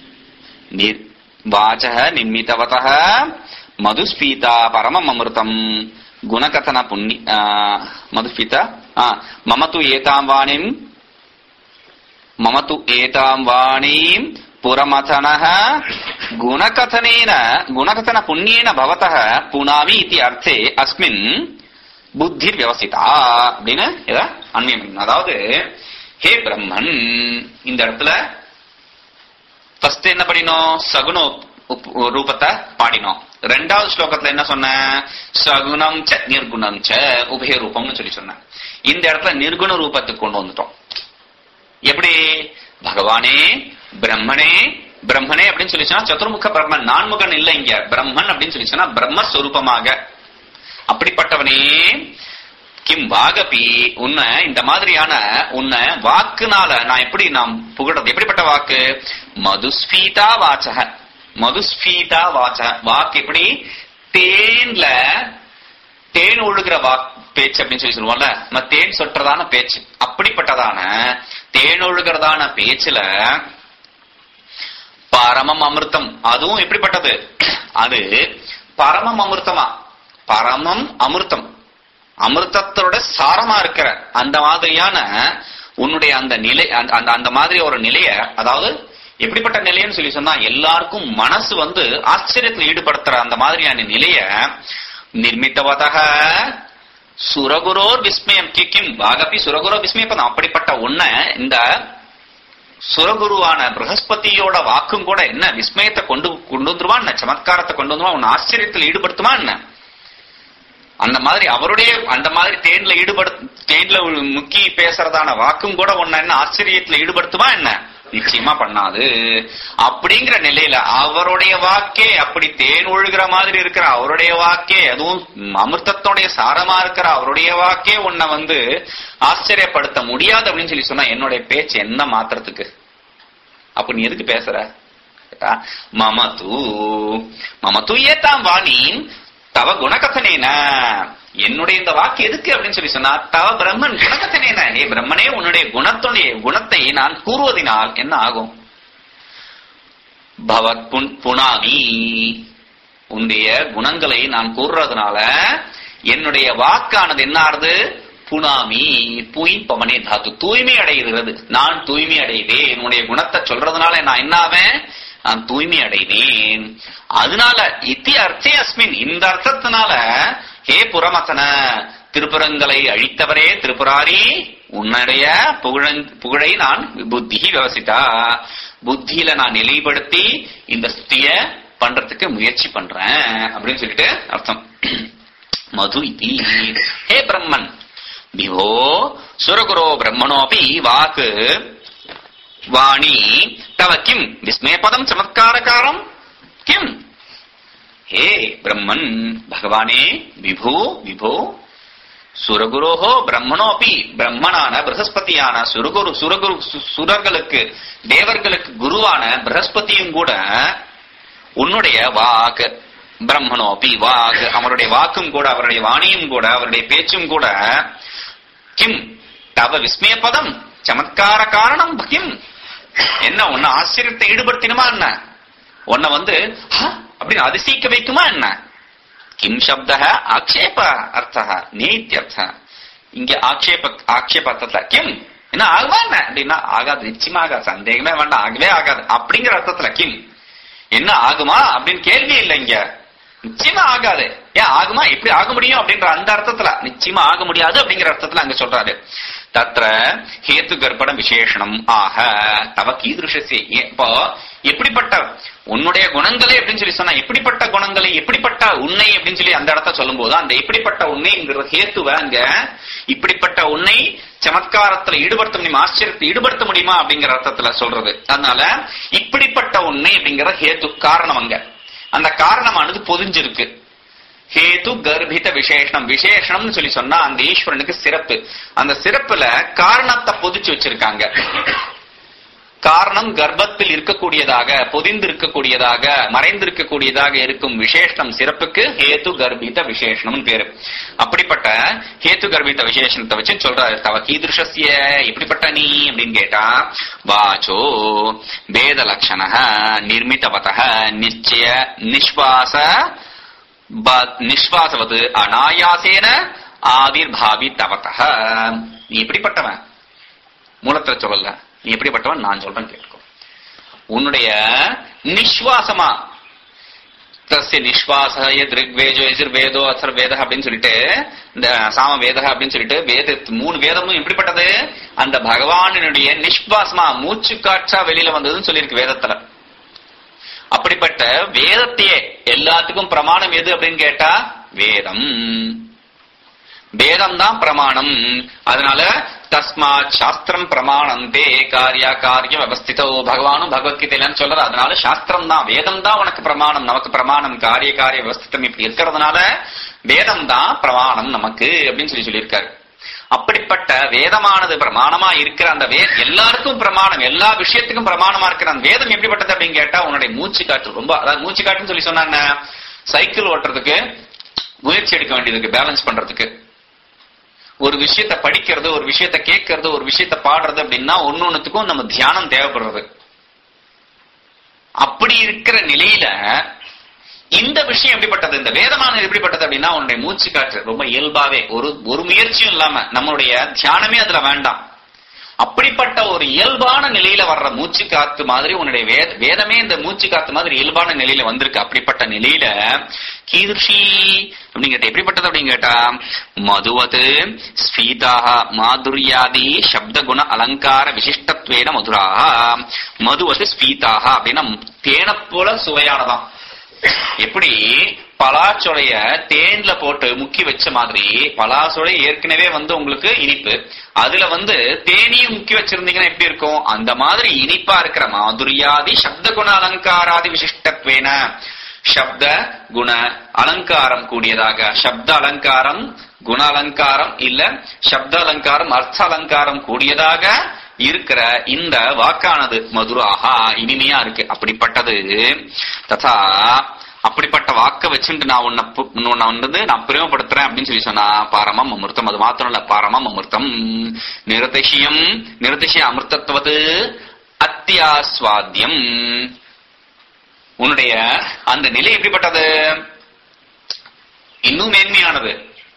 வாசக நிர்மிதவதः மதுஸ்பீதா பரமம் அமிர்தம் குணகதன புண்ணிய மதுஸ்பீதா மம து ஏதாம் வாணிம் மம து ஏதாம் வாணீம் புரமதனः குணகதனேன குணகதன புண்ணியேன பவதः புனாமி இதி அர்த்தே அஸ்மின் புத்திர் வியவசிதா அப்படின்னு இத அன்வயம். அதாவது ஹே பிரம்மன், இந்த இடத்துல ஃபர்ஸ்ட் என்ன பண்ணினோம், சகுன ரூபத்தை பாடினோம். ரெண்டாவது ஸ்லோகத்துல என்ன சொன்ன, சகுனம் ச நிர்குணம் ச உபய ரூபம்னு சொல்லி சொன்ன. இந்த இடத்துல நிர்குண ரூபத்துக்கு கொண்டு வந்துட்டோம். எப்படி பகவானே பிரம்மனே பிரம்மனே அப்படின்னு சொல்லி சொன்னா சதுர்முக பிரம்மன், நான்முகன் இல்ல இங்க, பிரம்மன் அப்படின்னு சொல்லி சொன்னா பிரம்மஸ்வரூபமாக அப்படிப்பட்டவனே கிம் வாகபி உன்னை இந்த மாதிரியான உன்னை வாக்குனால நான் எப்படி நாம் புகழது, எப்படிப்பட்ட வாக்கு, மதுஸ்பீதா வாச்சக, மதுஸ்பீதா வாச்சக வாக்கு எப்படி தேன்ல தேன் ஒழுகிற வாக்கு பேச்சு அப்படின்னு சொல்லி சொல்லுவோம்ல, நம்ம தேன் சொற்றதான பேச்சு, அப்படிப்பட்டதான தேன் ஒழுகிறதான பேச்சுல பரமம் அமிர்தம், அதுவும் எப்படிப்பட்டது, அது பரமம் அமிர்தமா, பரமம் அமிர்தம் அமிர்தத்தோட சாரமா இருக்கிற அந்த மாதிரியான உன்னுடைய அந்த நிலை, அந்த அந்த மாதிரி ஒரு நிலைய, அதாவது எப்படிப்பட்ட நிலைன்னு சொல்லி சொன்னா எல்லாருக்கும் மனசு வந்து ஆச்சரியத்தில் ஈடுபடுத்துற அந்த மாதிரியான நிலைய நிர்மித்தவதக சுரகுரோர் விஸ்மயம் கிம் வாகபி சுரகுரோ விஸ்மயப்பதம், அப்படிப்பட்ட உன்ன இந்த சுரகுருவான பிரகஸ்பதியோட வாக்கும் கூட என்ன விஸ்மயத்தை கொண்டு கொண்டு வந்துருவான், என்ன சமத்காரத்தை கொண்டு வந்துருவான், உன் ஆச்சரியத்தில் ஈடுபடுத்துமா என்ன, அந்த மாதிரி அவருடைய அந்த மாதிரி தேன்ல ஈடுபடு தேன்ல முக்கி பேசுறதான வாக்கும் கூட உன்ன என்ன ஆச்சரியத்துல ஈடுபடுத்துமா என்ன, நிச்சயமா பண்ணாது. அப்படிங்கிற நிலையில அவருடைய வாக்கே அப்படி தேன் ஒழுகிற மாதிரி இருக்கிற அவருடைய வாக்கே, அதுவும் அமிர்தத்தோடைய சாரமா இருக்கிற அவருடைய வாக்கே உன்னை வந்து ஆச்சரியப்படுத்த முடியாது அப்படின்னு சொல்லி சொன்னா என்னுடைய பேச்சு என்ன மாத்திரத்துக்கு, அப்ப நீ எதுக்கு பேசுற, மமது மமது ஏத்தாம் வாணி தவ குணகத்தனேன, என்னுடைய இந்த வாக்கு எதுக்கு அப்படின்னு சொல்லி சொன்னா தவ பிரம்மன் குணகத்தனேன, ஏ பிரம்மனே உன்னுடைய குணத்துடைய குணத்தை நான் கூறுவதனால் என்ன ஆகும், பவத் புனாமி உன்னுடைய குணங்களை நான் கூறுறதுனால என்னுடைய வாக்கானது என்ன ஆறுது, புனாமி புய் பமனே தாத்து தூய்மை அடைகிறது, நான் தூய்மை அடைவேன், என்னுடைய குணத்தை சொல்றதுனால நான் என்ன ஆவேன், நான் தூய்மை அடைவேன். அதனால இத்தி அர்த்தே அஸ்மின் இந்த அர்த்தத்தினால ஹே புறமத்தன திருப்புறங்களை அழித்தவரே திருப்புராரி உன்னுடைய புகழ புகழை நான் புத்தி விவசித்தா புத்தியில நான் நிலைப்படுத்தி இந்த ஸ்திய பண்றதுக்கு முயற்சி பண்றேன் அப்படின்னு சொல்லிட்டு அர்த்தம். மது இதி ஹே பிரம்மன் விவோ சுரகுரோ பிரம்மனோபி வாக்கு வாணி தவ கிம் விஸ்மயபதம் சமத்காரகாரம் கிம், ஹே பிரம்மன் பகவானே விபு விபு சுரகுரோஹோ பிரம்மனோபி பிரம்மனான பிரகஸ்பதியான சுரகுரு சுரகுரு சுரர்களுக்கு தேவர்களுக்கு குருவான பிரகஸ்பதியும் கூட உன்னுடைய வாக்கு பிரம்மனோபி வாக்கு அவருடைய வாக்கும் கூட அவருடைய வாணியும் கூட அவருடைய பேச்சும் கூட கிம் தவ விஸ்மயபதம் சமத்கார காரணம் கிம், என்ன உன்னை ஆச்சரியத்தை ஈடுபடுத்தினுமா என்ன, உன்னை வந்து அப்படின்னு அதிசயிக்க வைக்குமா என்ன, கிம் சப்த ஆக்ஷேப அர்த்த நீத்தியர்த்த, இங்க ஆக்ஷேப ஆக்ஷேப அர்த்தத்துல கிம் என்ன ஆகுமா என்ன அப்படின்னா ஆகாது, நிச்சயமா ஆகாது, சந்தேகமே வேண்டாம், ஆகவே ஆகாது அப்படிங்கிற அர்த்தத்துல கிம் என்ன ஆகுமா அப்படின்னு கேள்வி இல்லை, இங்க நிச்சயமா ஆகாது, ஏன் ஆகுமா எப்படி ஆக முடியும் அப்படின்ற அந்த அர்த்தத்துல நிச்சயமா ஆக முடியாது அப்படிங்கிற அர்த்தத்துல அங்க சொல்றாரு. தத்ர ஹேத்து கர்ப்பண விசேஷனம் ஆக தவ கீதுஷசி, இப்போ எப்படிப்பட்ட உன்னுடைய குணங்களை அப்படின்னு சொல்லி சொன்னா எப்படிப்பட்ட குணங்களை எப்படிப்பட்ட உன்னை அப்படின்னு சொல்லி அந்த இடத்த சொல்லும் போது அந்த எப்படிப்பட்ட உன்னைங்கிற ஹேத்துவ அங்க இப்படிப்பட்ட உன்னை சமத்காரத்துல ஈடுபடுத்த முடியுமா ஆச்சரியத்தை ஈடுபடுத்த முடியுமா அப்படிங்கிற அர்த்தத்துல சொல்றது. அதனால இப்படிப்பட்ட உன்னை அப்படிங்கிற ஹேத்து காரணம் அங்க அந்த காரணமானது பொதிஞ்சிருக்கு. ஹேது கர்ப்பித விசேஷனம் விசேஷனம்னு சொல்லி சொன்னா அந்த ஈஸ்வரனுக்கு சிறப்பு, அந்த சிறப்புல காரணத்தை பொதிச்சு வச்சிருக்காங்க. காரணம் கர்ப்பத்தில் இருக்கக்கூடியதாக பொதிந்து இருக்கக்கூடியதாக மறைந்திருக்கக்கூடியதாக இருக்கும் விசேஷனம் சிறப்புக்கு ஹேது கர்ப்பித விசேஷனம் பேரு. அப்படிப்பட்ட ஹேது கர்ப்பித விசேஷனத்தை வச்சு சொல்றாரு. தவ கீதுஷஸ்ய இப்படிப்பட்ட நீ அப்படின்னு கேட்டா வாச்சோ வேத லட்சண நிர்மிதவத நிச்சய நிஸ்வாச நிஸ்வாசவது அனாயாசேன ஆவிர்பாவி தவத. நீ எப்படிப்பட்டவன் மூலத்துல சொல்லல, நீ எப்படிப்பட்டவன் நான் சொல்றேன் கேட்கும். உன்னுடைய நிஸ்வாசமா தஸ்ய நிஸ்வாச த்ரிக்வேஜோ எதிர்வேதோ அசர் வேத அப்படின்னு சொல்லிட்டு இந்த சாம வேத அப்படின்னு சொல்லிட்டு வேத மூணு வேதமும் எப்படிப்பட்டது அந்த பகவானுடைய நிஸ்வாசமா மூச்சு காற்றா வெளியில வந்ததுன்னு சொல்லியிருக்கு வேதத்துல. அப்படிப்பட்ட வேதத்தையே எல்லாத்துக்கும் பிரமாணம் எது அப்படின்னு கேட்டா வேதம். வேதம் தான் பிரமாணம். அதனால தஸ்மாத் சாஸ்திரம் பிரமாணந்தே காரியா காரிய வியவஸ்திதோ பகவானும் பகவத்கீதையிலன்னு சொல்ற. அதனால சாஸ்திரம் தான், வேதம் தான் உனக்கு பிரமாணம், நமக்கு பிரமாணம். காரிய காரிய வியவஸ்திதம் இப்படி இருக்கிறதுனால வேதம் தான் பிரமாணம் நமக்கு அப்படின்னு சொல்லி சொல்லியிருக்காரு. அப்படிப்பட்ட வேதமானது பிரமாணமா இருக்கிற அந்த வே எல்லாருக்கும் பிரமாணம், எல்லா விஷயத்துக்கும் பிரமாணமா இருக்கிற அந்த வேதம் எப்படிப்பட்டது அப்படின்னு கேட்டா உன்னுடைய மூச்சு காற்று. ரொம்ப அதாவது மூச்சு காற்றுன்னு சொல்லி சொன்னா சைக்கிள் ஓட்டுறதுக்கு முயற்சி எடுக்க வேண்டியதுக்கு, பேலன்ஸ் பண்றதுக்கு, ஒரு விஷயத்த படிக்கிறது, ஒரு விஷயத்த கேட்கறது, ஒரு விஷயத்த பாடுறது அப்படின்னா ஒன்னொன்னுத்துக்கும் நம்ம தியானம் தேவைப்படுறது. அப்படி இருக்கிற நிலையில இந்த விஷயம் எப்படிப்பட்டது, இந்த வேதமானது எப்படிப்பட்டது அப்படின்னா உன்னுடைய மூச்சு காற்று ரொம்ப இயல்பாவே, ஒரு ஒரு முயற்சியும் இல்லாம, நம்மளுடைய தியானமே அதுல வேண்டாம், அப்படிப்பட்ட ஒரு இயல்பான நிலையில வர்ற மூச்சு காத்து மாதிரி உன்னுடைய வேத வேதமே இந்த மூச்சு காத்து மாதிரி இயல்பான நிலையில வந்திருக்கு. அப்படிப்பட்ட நிலையில கீதுஷி அப்படிங்கிட்ட எப்படிப்பட்டது அப்படின்னு கேட்டா மதுவது ஸ்பீதாக மாதுரியாதி சப்த குண அலங்கார விசிஷ்டத்வேன மதுராக. மதுவது ஸ்பீதாக அப்படின்னா தேனை போல சுவையானதான். எப்படி பலாச்சொலைய தேன்ல போட்டு முக்கி வச்ச மாதிரி, பலாச்சொலை ஏற்கனவே வந்து உங்களுக்கு இனிப்பு, அதுல வந்து தேனியும் முக்கி வச்சிருந்தீங்கன்னா எப்படி இருக்கும், அந்த மாதிரி இனிப்பா இருக்கிற மாதுரியாதி சப்த குண அலங்காராதி விசிஷ்டத்வேன, சப்த குண அலங்காரம் கூடியதாக, சப்த அலங்காரம் குண அலங்காரம் இல்ல சப்த அலங்காரம் அர்த்த அலங்காரம் கூடியதாக இருக்கிற இந்த வாக்கானது மதுராகா இனிமையா இருக்கு. அப்படிப்பட்டது ததா அப்படிப்பட்ட வாக்க வச்சுட்டு நான் உன்னை வந்து நான் பிரேமப்படுத்துறேன் அப்படின்னு சொல்லி சொன்னா பாரமம் அமிர்தம். அது மாத்திரம் இல்ல, பாரமம் அமிர்தம் நிரதிஷயம் நிரதிஷய அமிர்தத்துவது அத்தியாஸ்வாத்தியம். உன்னுடைய அந்த நிலை எப்படிப்பட்டது, இன்னும் மேன்மையானது.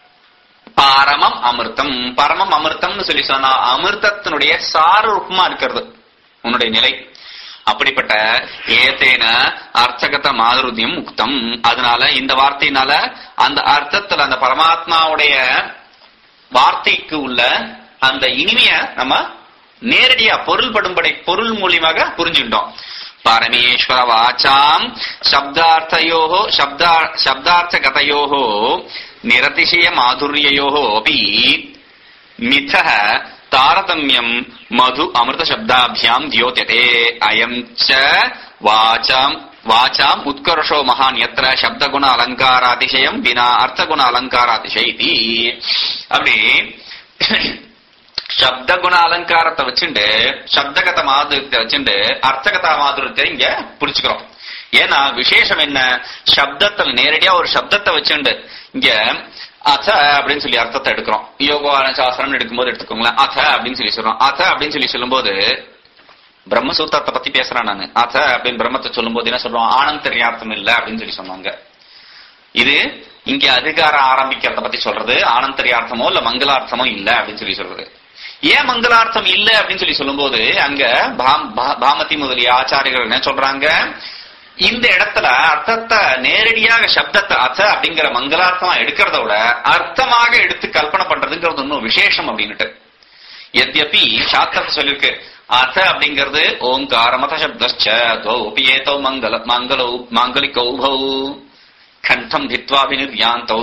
பாரமம் அமிர்தம், பரமம் அமிர்தம்னு சொல்லி சொன்னா அமிர்தத்தினுடைய சார ரூபமா இருக்கிறது உன்னுடைய நிலை. அப்படிப்பட்ட ஏதேன அர்த்தகத மாதுரியம் முக்தம். அதனால இந்த வார்த்தையினால அந்த அர்த்தத்துல அந்த பரமாத்மாவுடைய வார்த்தைக்கு உள்ள அந்த இனிமைய நம்ம நேரடியா பொருள் படும்படை பொருள் மூலியமாக புரிஞ்சுட்டோம். பரமேஸ்வர வாச்சாம் சப்தார்த்தயோஹோ சப்தா சப்தார்த்தகதயோஹோ நிரதிசய மாதுரியயோஹோ அபி மிதஹ தாரதமியம் மது அமிர்த சப்தாபியாம் தியோத்யதே. அயம் ச வாசாம் வாசாம் உத்கர்ஷோ மகான் யத்ர சப்தகுண அலங்காராதிசயம் வினா அர்த்தகுண அலங்காராதிசயதி. அப்படி சப்தகுண அலங்காரத்தை வச்சுட்டு சப்தகத மாதுரியத்தை வச்சுட்டு அர்த்தகத மாதுரியத்தை இங்க புடிச்சுக்கிறோம். ஏன்னா விசேஷம் என்ன, சப்தத்தில் நேரடியா ஒரு சப்தத்தை வச்சுண்டு இங்க அத அப்படின்னு சொல்லி அர்த்தத்தை எடுக்கிறோம். யோகான சாஸ்திரம் எடுக்கும்போது எடுத்துக்கோங்களேன், அத அப்படின்னு சொல்லி சொல்றோம். அத அப்படின்னு சொல்லி சொல்லும் போது பிரம்மசூத்திரத்தை பத்தி பேசுறேன் நானு. அத அப்படின்னு பிரம்மத்தை சொல்லும் போது என்ன சொல்றோம், ஆனந்தரியார்த்தம் இல்ல அப்படின்னு சொல்லி சொன்னாங்க. இது இங்க அதிகாரம் ஆரம்பிக்கிறத பத்தி சொல்றது, ஆனந்தரியார்த்தமோ இல்ல மங்களார்த்தமோ இல்ல அப்படின்னு சொல்லி சொல்றது. ஏன் மங்களார்த்தம் இல்ல அப்படின்னு சொல்லி சொல்லும் போது அங்க பாமதி முதலிய ஆச்சாரியர்கள் என்ன சொல்றாங்க, இந்த இடத்துல அர்த்தத்தை நேரடியாக சப்தத்தை அர்த்த அப்படிங்கிற மங்களார்த்தமா எடுக்கிறத விட அர்த்தமாக எடுத்து கல்பனை பண்றதுங்கிறது இன்னும் விசேஷம் அப்படின்னுட்டு. எத்யபி சாஸ்திரத்தை சொல்லிருக்கு, அர்த்த அப்படிங்கிறது ஓங்காரமத சப்தோ மங்கள மங்களோ மாங்கலிகௌ கண்டம் தித்வாபிநிர்யாந்தோ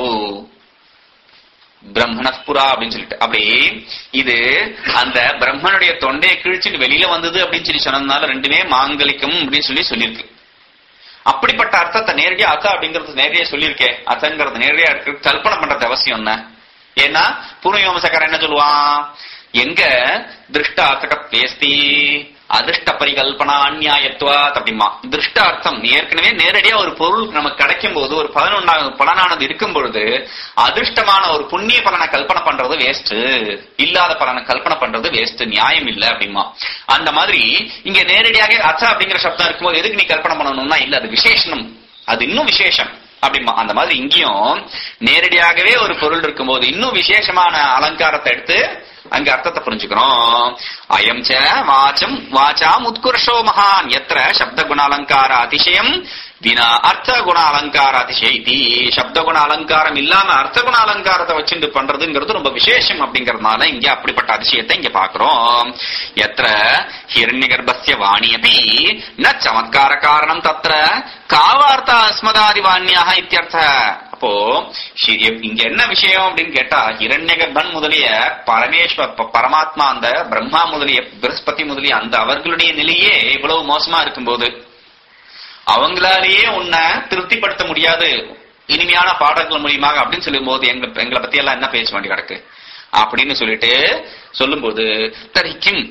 பிரம்மணஸ்புரா அப்படின்னு சொல்லிட்டு, அப்படி இது அந்த பிரம்மனுடைய தொண்டையை கிழிச்சுட்டு வெளியில வந்தது அப்படின்னு சொல்லி சொன்னதுனால ரெண்டுமே மாங்கலிக்கம் அப்படின்னு சொல்லி சொல்லியிருக்கு. அப்படிப்பட்ட அர்த்தத்தை நேரடியா அர்த்தம் அப்படிங்கறது நேரடியா சொல்லியிருக்கேன். அர்த்தங்கிறது நேரடியா இருக்கு, கல்பனை பண்றது அவசியம் என்ன. ஏன்னா பூர்வமீமாம்சக்காரன் என்ன சொல்லுவான், எங்க திருஷ்ட அர்த்தகத்வேஸ்தி அதிர்ஷ்ட பரிகல்பனா அந்நியாயத்துவா அப்படிமா. திருஷ்ட அர்த்தம் ஏற்கனவே நேரடியா ஒரு பொருள் நமக்கு கிடைக்கும் போது, ஒரு பதினொன்றாவது பலனானது இருக்கும் பொழுது அதிர்ஷ்டமான ஒரு புண்ணிய பலனை கல்பனை பண்றது வேஸ்ட், இல்லாத பலனை கல்பனை பண்றது வேஸ்ட், நியாயம் இல்ல அப்படிமா. அந்த மாதிரி இங்க நேரடியாக அர்த்த அப்படிங்கிற சப்தம் இருக்கும்போது எதுக்கு நீ கல்பனை பண்ணணும்னா இல்ல, அது விசேஷனம், அது இன்னும் விசேஷம் அப்படிமா. அந்த மாதிரி இங்கேயும் நேரடியாகவே ஒரு பொருள் இருக்கும்போது இன்னும் விசேஷமான அலங்காரத்தை எடுத்து அங்க அர்த்தத்தை புரிஞ்சுக்கிறோம். அயம் ச வாச்சம் வாச்சாம் உத்கர்ஷோ மகான் யத்ர சப்த குண அலங்கார அதிசயம் வினா அர்த்த குண அலங்கார அதிசயதி. சப்த குண அலங்காரம் இல்லாம அர்த்த குண அலங்காரத்தை வச்சுட்டு பண்றதுங்கிறது ரொம்ப விசேஷம் அப்படிங்கறதுனால இங்க அப்படிப்பட்ட அதிசயத்தை இங்க பாக்குறோம். யத்ர ஹிரண்யகர்ப்பஸ்ய வாணி அபி ந சமத்கார காரணம் தத்ர காவார்த்த அஸ்மதாதி வாணியாக இத்தியர்த்த. அப்போ இங்க என்ன விஷயம் அப்படின்னு கேட்டா, ஹிரண்யகர்ப்பன் முதலிய பரமேஸ்வர பரமாத்மா அந்த பிரம்மா முதலிய பிரகஸ்பதி முதலிய அந்த அவர்களுடைய நிலையே இவ்வளவு மோசமா இருக்கும்போது அவங்களாலேயே உன்னை திருப்திப்படுத்த முடியாது இனிமையான பாடல்கள் மூலியமாக அப்படின்னு சொல்லும் போது எங்க எங்களை பத்தி எல்லாம் என்ன பேச வேண்டி கிடக்கு அப்படின்னு சொல்லிட்டு சொல்லும் போது தரி கிம்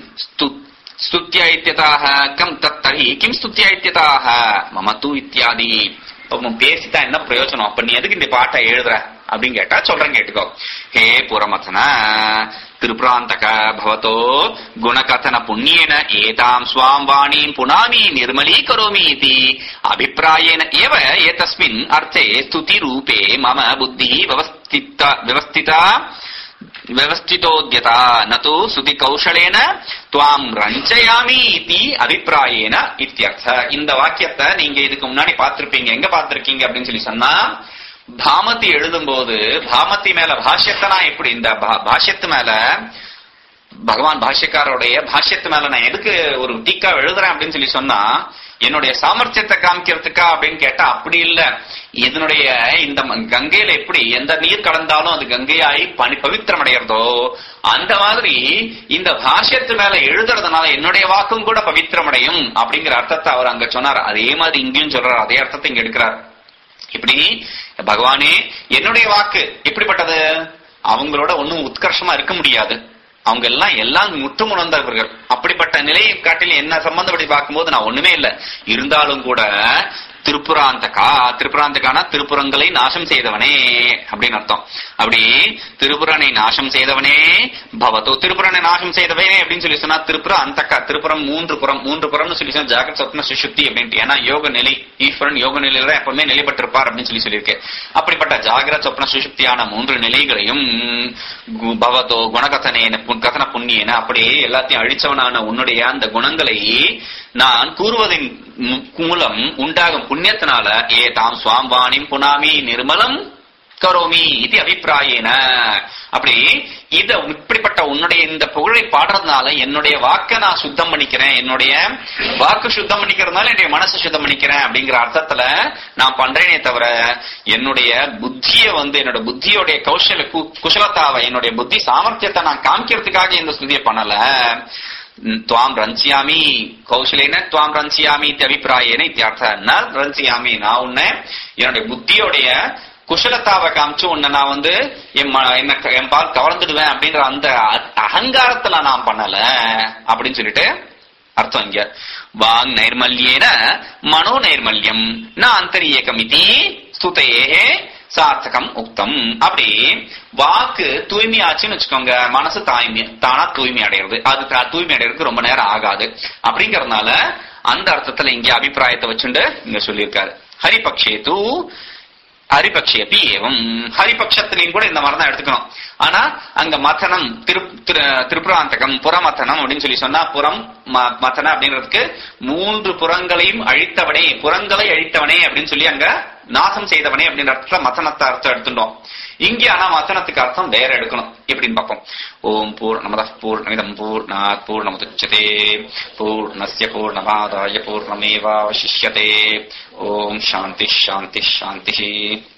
ஸ்துத்யா கம் தரி கிம் ஸ்துத்யா மம தூ இத்தியாதி பேசித்தான் என்ன பிரயோஜனம், அப்ப நீ எதுக்கு இந்த பாட்டை எழுதுற அப்படின்னு கேட்டா சொல்றேன் கேட்டுக்கோ. ஹே புறமதன திரிபுராந்தக பவதோ குணகதன புண்ணியேன ஏதாம் ஸ்வாம் வாணீம் புனாமி நிர்மலீ கரோமி இதி அபிப்ராயேன ஏவ ஏதஸ்மின் அர்த்தே ஸ்துதி ரூபே மம புத்தி விவஸ்திதா விவஸ்திதா விவஸ்திதோத்யதா நது சுதி கௌஷலேன துவாம் ரஞ்சயாமி இதி அபிப்ராயேன இத்யர்த்த. இந்த வாக்கியத்தை நீங்க இதுக்கு முன்னாடி பார்த்திருப்பீங்க. எங்க பார்த்திருக்கீங்க அப்படின்னு சொல்லி சொன்னா, பாமதி எழுதும் போது பாமதி மேல பாஷ்யத்தனா எப்படி இந்த பாஷ்யத்து மேல பகவான் பாஷ்யக்காரோடைய பாஷ்யத்து மேல நான் எதுக்கு ஒரு டீக்கா எழுதுறேன் அப்படின்னு சொல்லி சொன்னா, என்னுடைய சாமர்த்தியத்தை காமிக்கிறதுக்கா அப்படின்னு கேட்டா அப்படி இல்ல. இதனுடைய இந்த கங்கையில எப்படி எந்த நீர் கலந்தாலும் அது கங்கையாயி பனி பவித்திரம் அடைகிறதோ அந்த மாதிரி இந்த பாஷ்யத்து மேல எழுதுறதுனால என்னுடைய வாக்கும் கூட பவித்திரம் அடையும் அப்படிங்கிற அர்த்தத்தை அவர் அங்க சொன்னார். அதே மாதிரி இங்கேயும் சொல்றார், அதே அர்த்தத்தை இங்க எடுக்கிறார். இப்படி பகவானே என்னுடைய வாக்கு எப்படிப்பட்டது, அவங்களோட ஒன்னும் உத்கர்ஷமா இருக்க முடியாது, அவங்க எல்லாம் எல்லாம் முற்றும் உணர்ந்தவர்கள். அப்படிப்பட்ட நிலையை காட்டில் என்ன சம்பந்தப்படி பார்க்கும்போது நான் ஒண்ணுமே இல்லை. இருந்தாலும் கூட திருப்புராந்தகா, திருப்புராந்தகானா திருப்புறங்களை நாசம் செய்தவனே அப்படின்னு அர்த்தம். அப்படி திருப்புரனை நாசம் செய்தவனே பவதோ, திருப்புரனை நாசம் செய்தவனே அப்படின்னு சொல்லி சொன்னா திருப்புர அந்தக்கா, திருப்புறம் மூன்று புறம், மூன்று புறம்னு சொல்லி சொன்னா ஜாகிரத் சொப்ன சுஷுப்தி அப்படின்ட்டு. ஏன்னா யோக நிலை, ஈஸ்வரன் யோக நிலையில தான் எப்பவுமே நிலைப்பட்டிருப்பார் அப்படின்னு சொல்லி சொல்லியிருக்கேன். அப்படிப்பட்ட ஜாகிரத் சொப்ன சுஷுப்தியான மூன்று நிலைகளையும் பவதோ குணகதனேன கதன புண்ணியன அப்படியே எல்லாத்தையும் அழிச்சவனான உன்னுடைய அந்த குணங்களை நான் கூறுவதின் மூலம் உண்டாகும் புண்ணியத்தினால ஏ தாம் சுவாம்பாணிம் புனாமி நிர்மலம் கரோமி இது அபிப்பிராயேன. அப்படி இத இப்படிப்பட்ட உன்னுடைய இந்த புகழை பாடுறதுனால என்னுடைய வாக்க நான் சுத்தம் பண்ணிக்கிறேன், என்னுடைய வாக்கு சுத்தம் பண்ணிக்கிறதுனால என்னுடைய மனசு சுத்தம் பண்ணிக்கிறேன் அப்படிங்கிற அர்த்தத்துல நான் பண்றேனே தவிர என்னுடைய புத்திய வந்து என்னோட புத்தியோடைய கௌசல குசலத்தாவை என்னுடைய புத்தி சாமர்த்தியத்தை நான் காமிக்கிறதுக்காக இந்த ஸ்துதியை பண்ணல. துவாம் ரஞ்சியாமி கௌசலேன துவாம் ரஞ்சியாமி அபிப்பிராயேன இத்தியார்த்த. நான் ரஞ்சியாமி, நான் உன்னை என்னுடைய புத்தியோடைய குஷலத்தாவை காமிச்சு உன்னை நான் வந்து என்ன என் பால் கவர்ந்துடுவேன் அப்படின்ற அந்த அகங்காரத்துல நான் பண்ணல அப்படின்னு சொல்லிட்டு அர்த்தம். இங்க வாங் நைர்மல்யேன மனோ நைர்மல்யம் ந அந்தரியகமிதி ஸ்துதையே சார்த்தகம் உக்தம். அப்படி வாக்கு தூய்மையாச்சுன்னு வச்சுக்கோங்க, மனசு தாய்மை தானா தூய்மை அடைகிறது. அது தூய்மை அடைறதுக்கு ரொம்ப நேரம் ஆகாது. அப்படிங்கறதுனால அந்த அர்த்தத்துல இங்க அபிப்பிராயத்தை வச்சுட்டு இங்க சொல்லியிருக்காரு. ஹரிபக்ஷே தூ ஹரிபக்ஷேபி ஏவம், ஹரிபக்ஷத்திலையும் கூட இந்த மாதிரி தான் எடுத்துக்கணும். ஆனா அங்க மதனம் திரு திரிபுராந்தகம் புறமதனம் அப்படின்னு சொல்லி சொன்னா, புறம் மதன அப்படிங்கிறதுக்கு மூன்று புறங்களையும் அழித்தவனே, புறங்களை அழித்தவனே அப்படின்னு சொல்லி அங்க நாசம் செய்தவனே அப்படின்ற அர்த்தத்துல மதனத்தை அர்த்தம் எடுத்துட்டோம். இங்க ஆனா மதனத்துக்கு அர்த்தம் வேற எடுக்கணும். எப்படின்னு பார்ப்போம். ஓம் பூர்ணமத பூர்ணமிதம் பூர்ணாத் பூர்ணமுதச்யதே பூர்ணஸ்ய பூர்ணமாதாய பூர்ணமேவாவசிஷ்யதே. ஓம் சாந்தி சாந்தி சாந்தி.